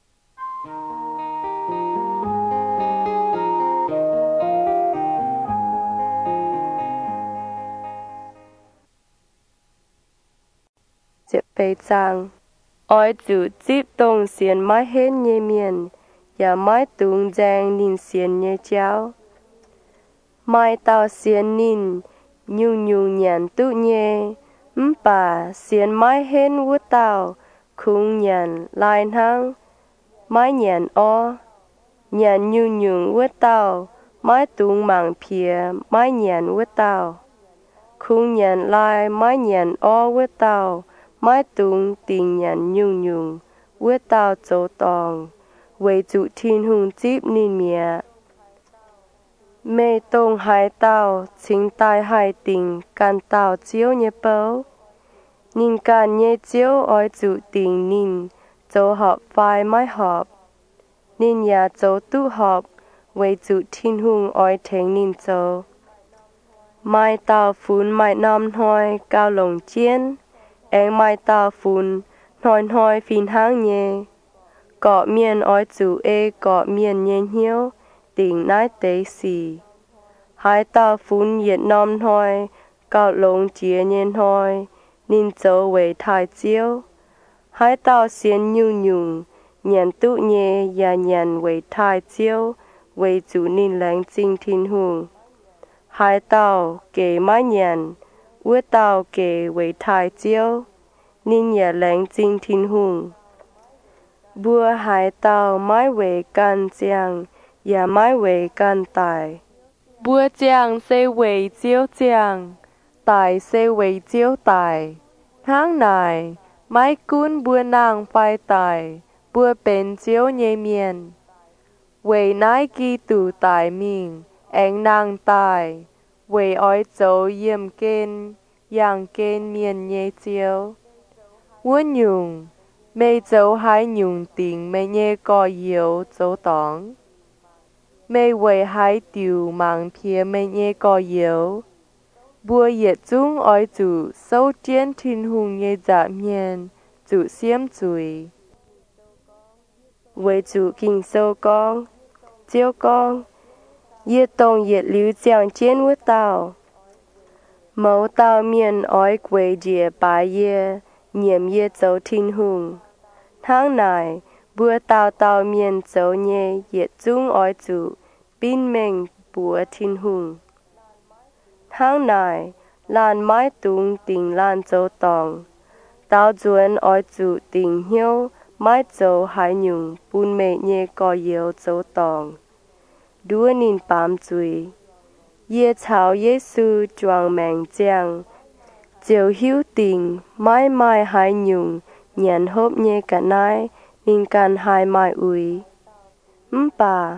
Diệp bê trang. Ôi chú dịp tông xiên mái hên nhé miền, dạ mái tung giang nín xiên nhé cháu. Mai tao xiên nín, nhung nhung nhàn tụ nhé, ừm bà xiên mái hên vút tao, khung nhàn lai hăng, mái nhàn o. Nhàn nhung nhung vút tao, mái tung mảng phía, mái nhàn vút tao. Khung nhàn lai, mái nhàn o vút tao, mái tung tình nhàn nhung nhung, vút tao dấu tòng, về trụ thiên hùng dịp nín mẹ. Mê tông hai tao, chính tai hai tình, can tao chiếu nhé bấu. Nín can nhé chiếu ôi trụ tình nín, dấu họp vai mái họp. Nín nhà dấu tu họp, về trụ thiên hùng ôi thênh nín dấu. Mai tao phun mai nam hoi cao lồng chiên, anh mai tao phun, hoi hoi phìn hang nhé. Cọ miền ôi trụ ê cọ miền nhé hiếu, tình nái tế xì. Hai tao phun yết nam hoi, cao lồng chia nhé hoi, nín dấu về thái chiếu. Hai tao xiên nhung nhung, nhàn tụ nhé ya nhàn về thái chiếu, về trụ nín lãnh chinh thiên hùng. Hai tao kể mái nhàn, ua tao kể về thái chiếu, nín ya lãnh chinh thiên hùng. Bùa hai tao mái về can giang, ya mái về can tài. Bùa giang sẽ về chiếu giang, tài sẽ về chiếu tài. Tháng này, mái cún bùa nàng phai tài, bùa bên chiếu nhé miền. Về nái kỳ tù tài mình, anh nàng tài, về ôi dấu yếm kên, yang kên miền nhé chiếu. Uốn nhung, mê dấu hai nhung tình mê nhé có yếu dấu tóng. Mê về hai tiêu mang phía mê nhé có yếu. Bùa yết chung ôi chủ sâu chiên thiên hùng nhé giảm hiền, chủ xiêm chùi. Về chủ kinh sâu con, chiếu con, yết tông yết lưu giang chiên vút tao. Mẫu tao miền ôi quê dìa bà yê, nhiễm yết dấu thiên hùng. Tháng này, bùa tao tao miền dấu nhé yết chung ôi chủ, bin mình bùa thiên hùng. Tháng này, lan mái tung tình lan dấu tòng. Tao duân ôi chủ tình hiếu, mái dấu hai nhung bùn mê nhé có yếu dấu tòng. Đua nín bám chui. Yê chào Giê-xu choàng mẹng giang. Diệu hiếu tình, mái mai hai nhung, nhàn hộp nhé cả nai, nín can hai mai ui. Ừm bà,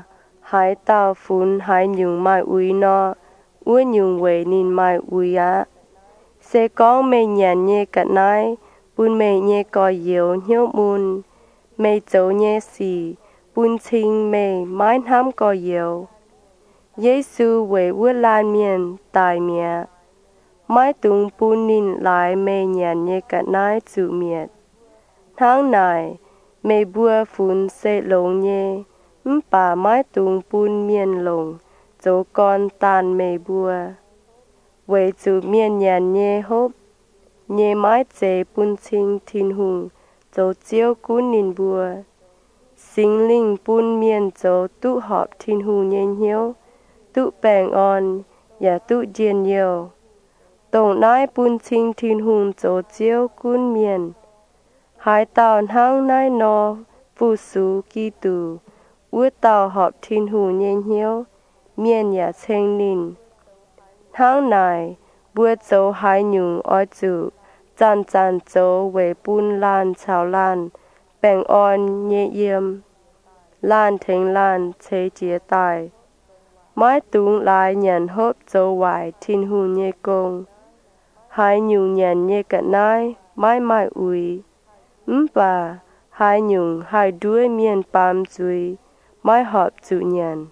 hai tao phun hai nhung mai ui no ua nhung về nín mai ui á sẽ có mê nhàn nhé cả nái bún mê nhé có yếu hiếu mùn mê dấu nhé xì bún chinh mê mái ham có yếu Giê-xu về ua lan miền tài mẹ mái tung bún nín lại mê nhàn nhé cả nái chủ miệt tháng này mê bua phun sẽ lông nhé bà mái tung bún miền lông dấu con tàn mê bua về chủ miền nhàn nhé hốp nhé mái chế bún chinh thiên hùng dấu chiếu cún nín bua sinh linh bún miền dấu tụ họp thiên hùng nhé hiếu tụ bèng on và tụ điên nhiều tổng nái bún chinh thiên hùng dấu chiếu cún miền hai tàu hang nái no phụ sú kỳ tù ua tàu họp thiên hùng nhé hiếu miền nhà chênh nín tháng này bua dấu hai nhung oi chủ chan chan dấu về bún lan chào lan bèng on nhẹ yếm lan thèn lan chế chia tài mái tung lại nhận hốp dấu hoài thiên hùng nhẹ công hai nhung nhận nhẹ cả nái mái mai ui ừm bà hai nhung hai đuôi miền bám chui mái họp chủ nhận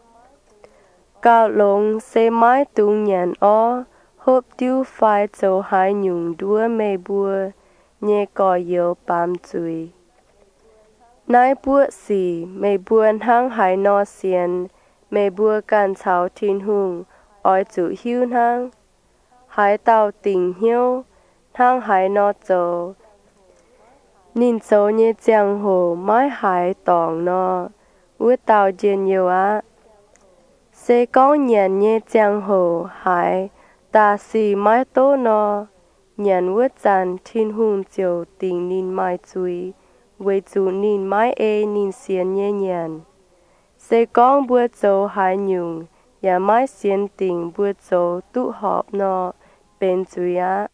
cao lông sẽ mái tung nhận ó hộp tiêu phai dấu hai nhung đua mê bua nhẹ có yếu bám chui nái bua xì mê buôn hang hai no xiên mê bua can chào thiên hùng oi chủ hiu hang hai tàu tình hiu hang hai no dấu nín dấu nhé giang hồ mái hai tòng no ua tàu điên nhiều á sẽ có nhận nhé giang hồ hai ta xì mái tố no nhận ua chan thiên hùng chiều tình nín mai chui với chủ nín mái ê nín xiên nhé nhận sẽ có bua dấu hai nhung và mái xiên tình bua dấu tụ họp no bên chui á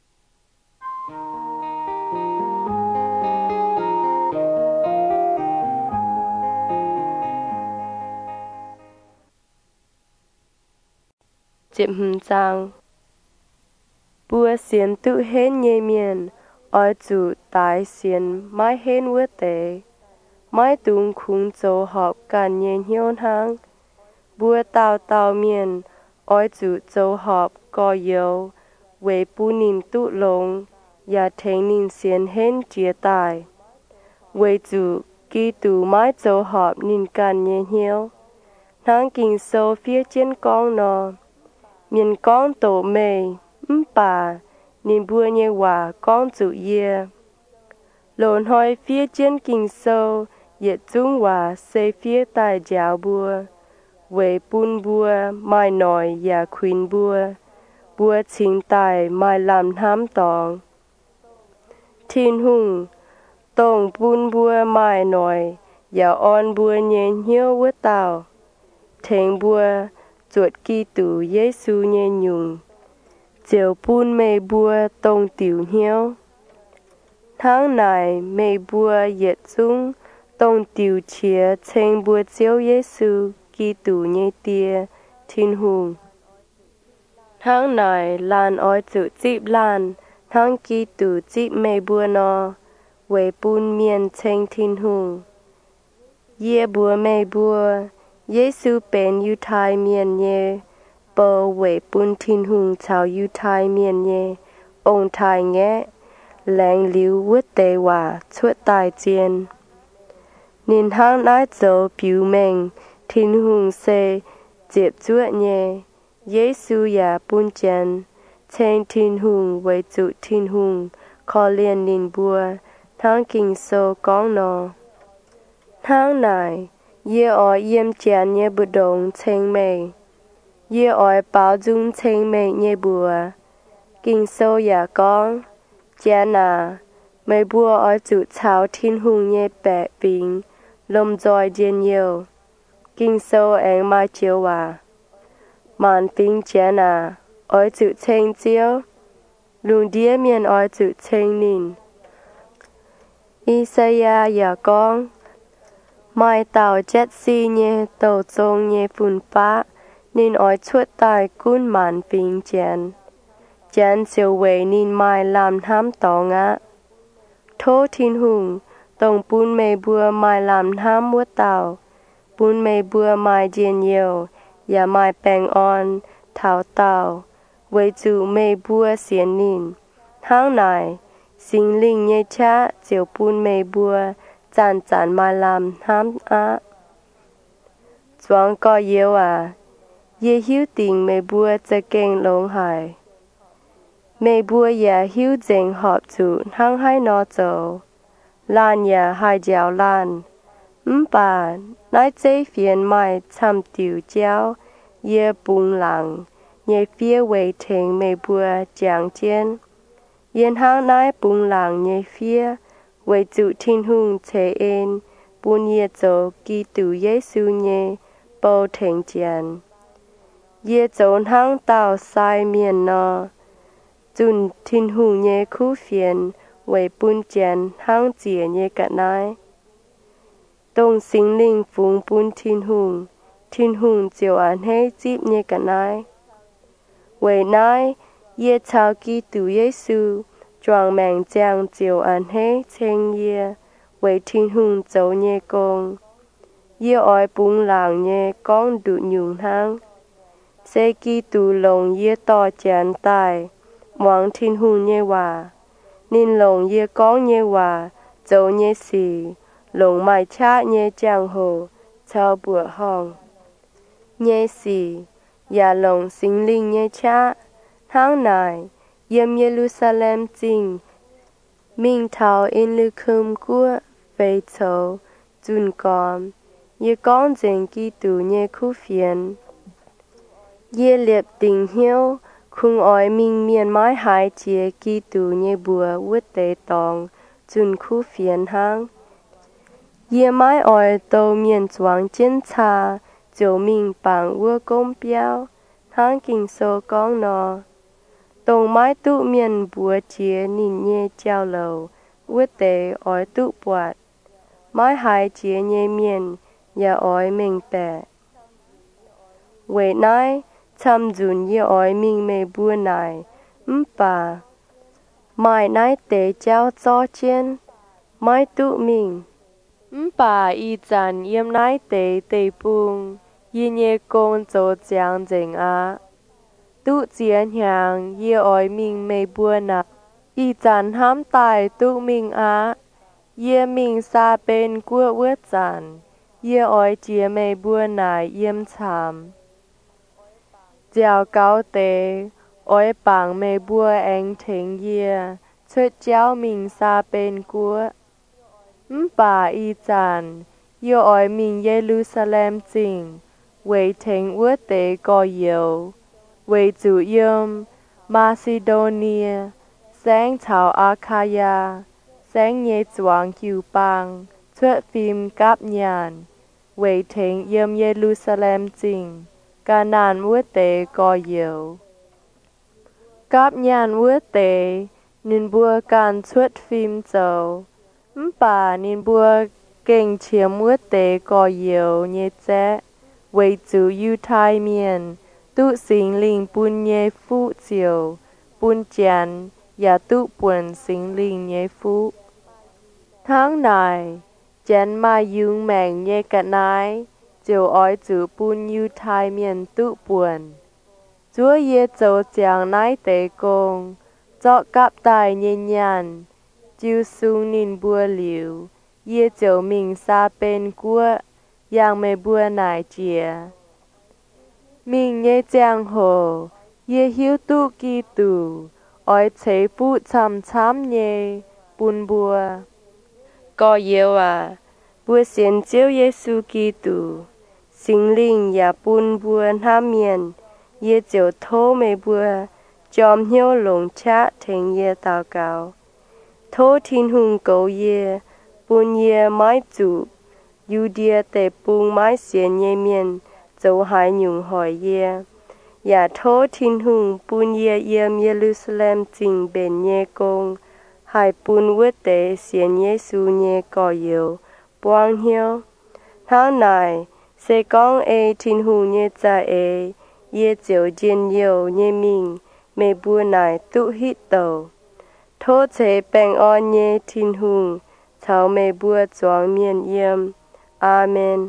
Chim hừm trang bua xiên tự hên nhẹ miền oi chủ tài xiên mái hên ua tế mái tung khung dấu họp can nhẹ hiôn hang bua tàu tàu miền oi chủ dấu họp có yếu về bu nín tụ lông và thèn nín xiên hên chia tài về chủ kỳ tù mái dấu họp nín can nhẹ hiếu hang kinh sâu phía trên con nó miền con tổ mê ừm bà nín bua nhé hòa con chủ yê lộn hỏi phía trên kinh sâu yết trung hòa xây phía tài giáo bua về bún bua mai nổi và khuyên bua bua chính tài mai làm ham tòng thiên hùng tông bún bua mai nổi và on bua nhẹ hiếu với tàu thèn bua chuột kỳ tù Giê-xu nhé nhung chiều bún mê bua tông tiểu hiếu tháng này mê bua yết trung tông tiểu chia chênh bua chiếu Giê-xu kỳ tù nhé tia thiên hùng tháng này lan oi chủ chịp lan tháng kỳ tù chịp mê bua no về bún miền chênh thiên hùng yê bua mê bua Giê-xu bên yu thai miền nhé bờ về bún thiên hùng chào yu thai miền nhé ông thai nghe làng liu vứt tê hòa chuột tài chiên nín hang nái dấu biểu mệnh thiên hùng sẽ dịp chuột nhé Giê-xu ya bún chân chênh thiên hùng với chủ thiên hùng khó liền nín bua tháng kinh sâu con nó tháng này yê oi yếm chén nhé bù đông chênh mê yê oi bao dung chênh mê nhé bùa kinh sâu ya con chén à mê bùa oi chủ chào thiên hùng nhé bẹ bình lông dòi điên nhiều kinh sâu anh mai chiếu à màn bình chén à oi chủ chênh chiếu lùng đĩa miền oi chủ chênh nín Isaiah ya con mai tàu chết si nhé tàu trông nhé phun phá nên ỏi chuột tài cún màn bình chén chén siêu về nên mai làm ham tỏ ngã thô thiên hùng tổng bún mê bùa mai làm ham mua tàu bún mê bùa mai diên nhiều và mai bèng on thảo tàu với chủ mê bùa xiên nín tháng này sinh linh nhé cha chiều bún mê bùa chán chán mai làm ham á choáng có yếu à ye hiếu tình mê bùaจะเก่งลงหายmê bùa ya hiếu dành họp chủ hăng hai nó dầu lan ya hai dạo lan ừm bà nãy chế phiền mai chăm tiểu giáo ye bùng lặng ye phía về thành mê bùa giảng chiến yên hăng nãy bùng lặng ye phía về chủ thiên hùng chế en bùn ye dầu kỳ tù Giêsu nhé bao thành chiến ye dồn hăng tàu sai miền nọ chun thiên hùng nhé khu phiền về bún chén hăng chìa nhé cả nai đông sinh linh phụng bún thiên hùng thiên hùng chiều an hay dịp nhé cả nai về nai ye chào kỳ tù Giêsu choàng mèng giang chiều an hay chen ye về thiên hùng dấu nhé công ye oi bún làng nhé con đủ nhung hăng sẽ kỳ tù lồng ye to chén tài mong thiên hùng nhé hòa nên lồng ye con nhé hòa dấu nhé xì lồng mai cha nhé giang hồ chào bữa hong nhé xì ya lồng sinh linh nhé cha tháng này yếm Jerusalem chính minh thảo in lưu khum của về châu chun con ye con dành kỳ tù nhé khu phiền ye liệp tình hiếu khung oi minh miền mái hai chia kỳ tù nhé bùa vứt tế tòng chun khu phiền hang ye mái oi tàu miền choáng chiến xa chiều minh bằng vua công biao hang kinh sô con nọ tông mái tụ miền bùa chia nín nhé chào lầu vứt tế oi tụ bọt mái hai chia nhé miền ya oi mình bè vậy nãy chăm dùn ye oi mình mê bùa này ừm bà mai nãy tế cháu cho chiến mai tụ mình ừm bà y chán yếm nãy tế tế bùng ye nhé công cho giang dành á tụ chiến hàng ye oi mình mê bùa nà y chán ham tài tụ mình á ye mình xa bên của vớt chán ye oi chia mê bùa này yếm chám giáo cao tế oi bằng mê bùa anh thính ye xuất giáo mình xa bên của ừm bà y chán ye oi mình Jerusalem chính về thính vớt tế có yếu về chủ yếm Macedonia sáng chào Achaia sáng nhé choáng kiều bang xuất phim cáp nhàn về thính yếm Jerusalem chính cả nàn vớt tế có yếu cáp nhàn vớt tế nên bùa can xuất phim dầu ừm bà nên bùa kinh chiếm vớt tế có yếu nhé chế về chủ yu thai miền tụ sinh linh bún nhé phụ chiều bún chén ya tụ buồn sinh linh nhé phụ tháng này chén mai yung mèng nhé cả nai chiều oi chủ bún yu thai miền tụ buồn chúa ye châu giang nai tế công cho cáp tài nhé nhàn chiu sung nín bùa liu ye châu mình xa bên của yang mê bùa nai chìa mình nhé giang hồ ye hiếu tụ kỳ tù oi chế phụ chăm chăm nhé bún bùa có yếu à bùa xiên chiếu Giêsu kỳ tù sinh linh ya bún bùa nam miền ye chiều thô mê bùa chom hiếu lồng cha thành ye tao cao thô thiên hùng cầu ye bún ye mái chủ yu địa tế bùng mái xiên ye miền dấu hai nhung hỏi ye ya thô thiên hùng bún ye yếm Jerusalem chính bên ye công hai bún vớt tế xiên Giêsu ye có yếu buông hiếu Tháng này, sẽ con ê thiên hùng nhé cha ê, ye chiều dên yêu nhé mình, mê bùa này tụ hít tàu. Thô chế bèn on nhé thiên hùng, cháu mê bùa choáng miền yếm. Amen.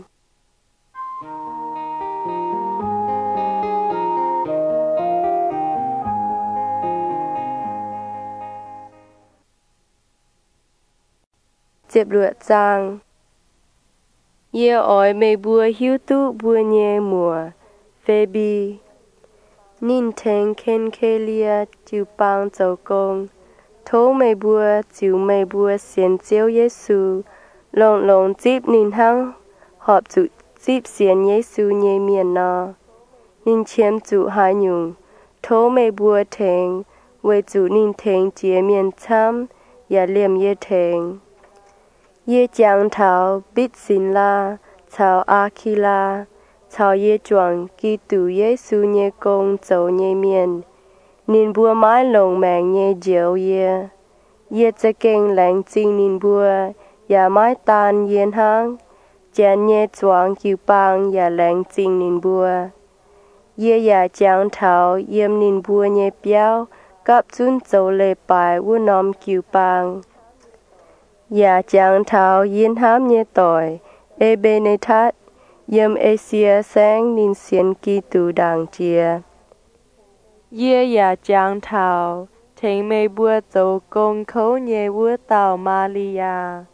Tiếp luật giang. Ye oi mê bùa hiu tụ bùa nhé mùa, phê bi. Nín thèn khen khê lia chiu bang châu công. Thô mê bùa chiu mê bùa xiên chiêu Giê-xu, lông lông dịp nín hăng, họp chủ dịp xiên Giê-xu nhé miền nọ. Nín chiếm chủ hai nhung, thô mê bùa thèn, với chủ nín thèn chia miền chăm, ya liềm ye thèn. Ye giang thảo bít xin la, chào A-khi-la, chào ye chuang kỳ tù Giê-xu nhé công châu nhé miền. Nín bùa mãi lồng mạng nhé diệu ye. Ye cha kênh lãnh chinh nín bùa, ya mãi tan yên hăng, chán nhé chuang kiu bang ya lãnh chinh nín bùa. Ye ya giang thảo yếm nín bùa nhé biao, gấp chun châu lê bài vô nóm kiu bang. Ya giang thảo yên hám nhé tỏi, ê bê nê thát, yếm ê xìa sáng nín xiên kỳ tù đàng chia. Ye ya giang thảo, thèn mê bùa châu công khấu nhé vua tàu Maria.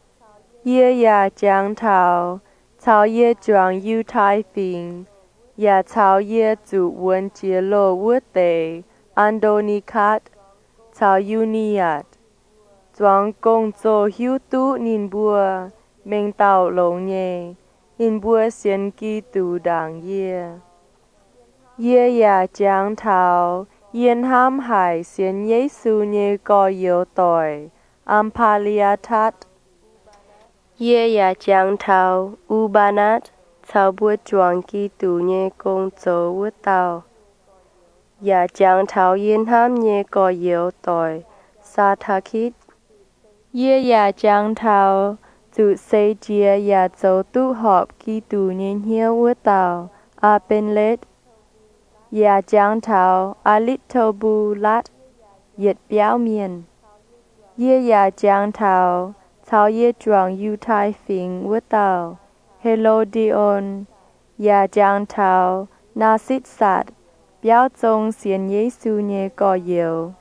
Ye ya giang thảo, chào ye chuang yu thái bình, ya chào ye chủ quân chia lô vua tề, Andonicat, chào Uniat. Chuang công châu hiu tụ nín bùa, mênh tàu lông nhé, nín bùa xiên kỳ tù đàng ye. Ye ya giang thảo, yên hám hải xiên Giê-xu nhé có yếu tỏi, Ampaliatat. Ye ya giang thảo, Ubanat, chào bùa chuang kỳ tù nhé công châu vua tàu. Ya giang thảo yên hám nhé có yếu tỏi, Sathakit. Ye ya giang thảo, chủ xây chia ya châu tụ họp kỳ tù nhé hiếu vua tàu, Apenlet. Ya giang thảo, Alitobu lat, yết biao miền. Ye ya giang thảo, chào ye chuang yu thái phình vua tàu, Helodion. Ya giang thảo, na sit sat, biao chong xiên Giê-xu nhé có yếu.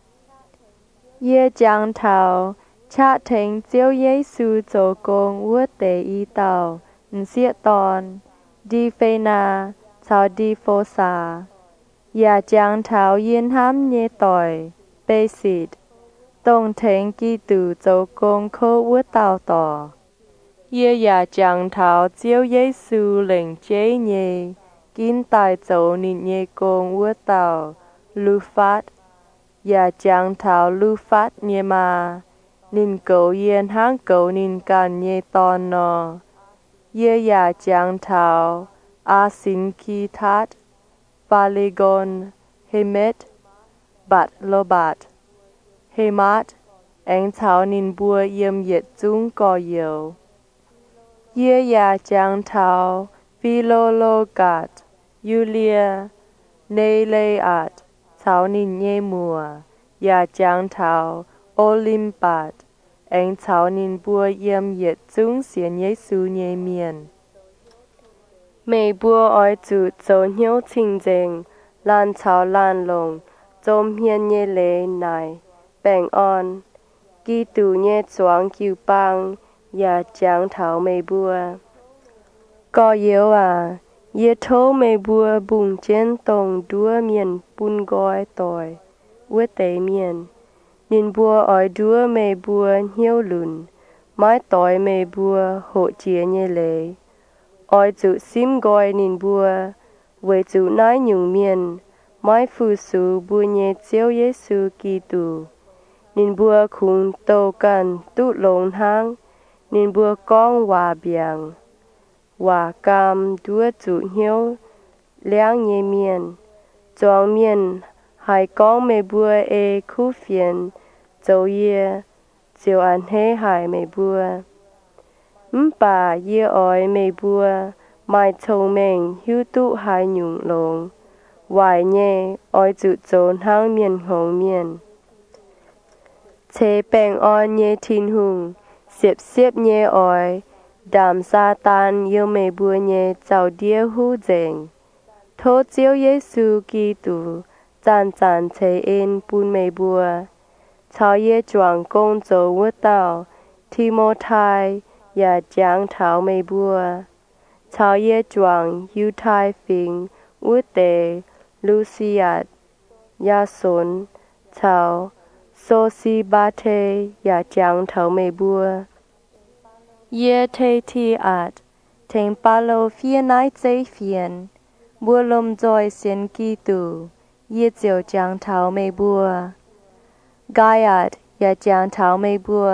Ye giang thảo, cha thèn chiêu Giê-xu châu công vua tề y tàu, nxiết tòn, đi phê na, chào đi phô xa. Ya giang thảo yên hám nhé tỏi, bê xịt, tông thèn kỳ tù châu công khâu vua tàu tỏ. Ye ya giang thảo chiêu Giê-xu lệnh chế nhé, kín tài châu nín nhé công vua tàu, lưu phát. Ya giang thảo lưu phát nhé mà, nín cầu yên háng cầu nín can nhé tòn nọ. Ye ya giang thảo, a xin kỳ thát, Palegon, Hemet, Bat Lobat, Hemat, anh thảo nín bùa yếm yết chung có yếu. Ye ya giang thảo, Philologat, Julia, Neleat, thảo nín nhé mùa. Ya giang thảo, Olympat, anh thảo nín bùa yếm yết chung xiên Giê-xu nhé miền. Mê bùa oi chủ châu hiếu chinh dành, lan chào lan lồng, chôm hiên nhé lê nài, bèn on. Kỳ tù nhé choáng kiu bang, ya giang thảo mê bùa. Có yếu à, ye thô mê bùa bùng chén tông đua miền bùn gói tỏi, vua tế miền. Nín bùa oi đua mê bùa hiếu lùn, mái tỏi mê bùa hộ chia nhé lê. Oi chủ sim gói nín bùa, với chủ nái nhung miền, mái phu su bùa nhé chiêu Giê-xu kỳ tù. Nín bùa khung tô cần tụ lông hang, nín bùa con hòa biang. Hòa cam đua chủ hiếu, liang nhé miền. Choang miền, hai con mê bùa ê khu phiền, châu ye, chiều an hê hai mê bùa. bà ye oi mê bùa, mai thông mèn hiu tụ hai nhung lông, hoài nhé oi dự trốn hang miền hồng miền. Thế bèn oi nhé thiên hùng, xếp xếp nhé oi, đàm sa tan yêu mê bùa nhé chào đĩa hú dành. Thô chiếu Giê-xu Kitô, chán chán thế in bùn mê bùa. Chào ye choàng công dấu vượt tàu, Thi-mô-thai, ya giang thảo mê bùa. Chào ye choàng yu thai phình, vượt tề, Luciat, ya sốn, chào, So-si-ba-thê, ya giang thảo mê bùa. Ye thê thi ạt, thèn ba lô phía nái dây phiền, bùa lùm dòi xiên Kitô, ye chiều giang thảo mê bùa. Gaiat, ya giang thảo mê bùa.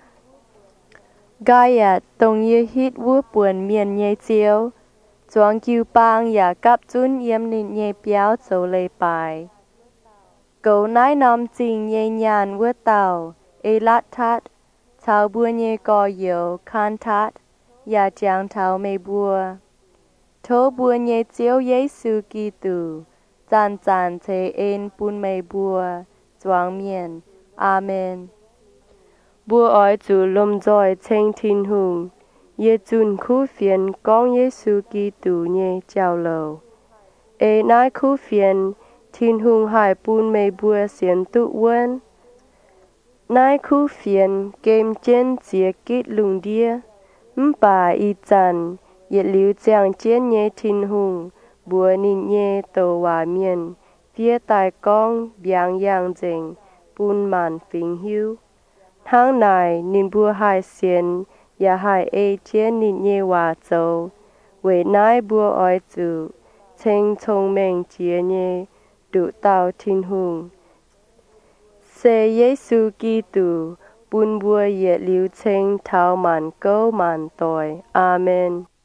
Gaiat, tông ye hít vua buồn miền ye chiếu, choáng kiêu bang ya cắp chun yếm nịnh ye biao dấu lê bài. Cầu nái nòm chinh ye nhàn vua tàu, ê lát thát, chào bùa ye gò yếu, khan thát, ya giang thảo mê bùa. Thô bùa ye chiếu Giê-xu Kitô, chán chán thế in bùn mê bùa, choáng miền. Amen. Bùa oi chủ lùm dòi chênh thiên hùng, ye chun khu phiền con Giê-xu Kitô nhé chào lầu. Ê nai khu phiền, thiên hùng hải bùn mê bùa xiên tụ vân. Nai khu phiền, kem chên chia kít lùng đia, bà y chăn, ye liu giang chên nhé thiên hùng, bùa nịnh nhé tổ hòa miền, phía tài con biang yang dành, bùn màn phình hiu. Tháng này nín bùa hai xiên, ya hai ê chén nín nhé hòa châu, về nái bùa oi chủ, chênh thông mèn chia nhé, đủ tàu thiên hùng. Xe Giê-xu Kitô, bùn bùa ye liu chênh thảo màn câu màn tòi. Amen.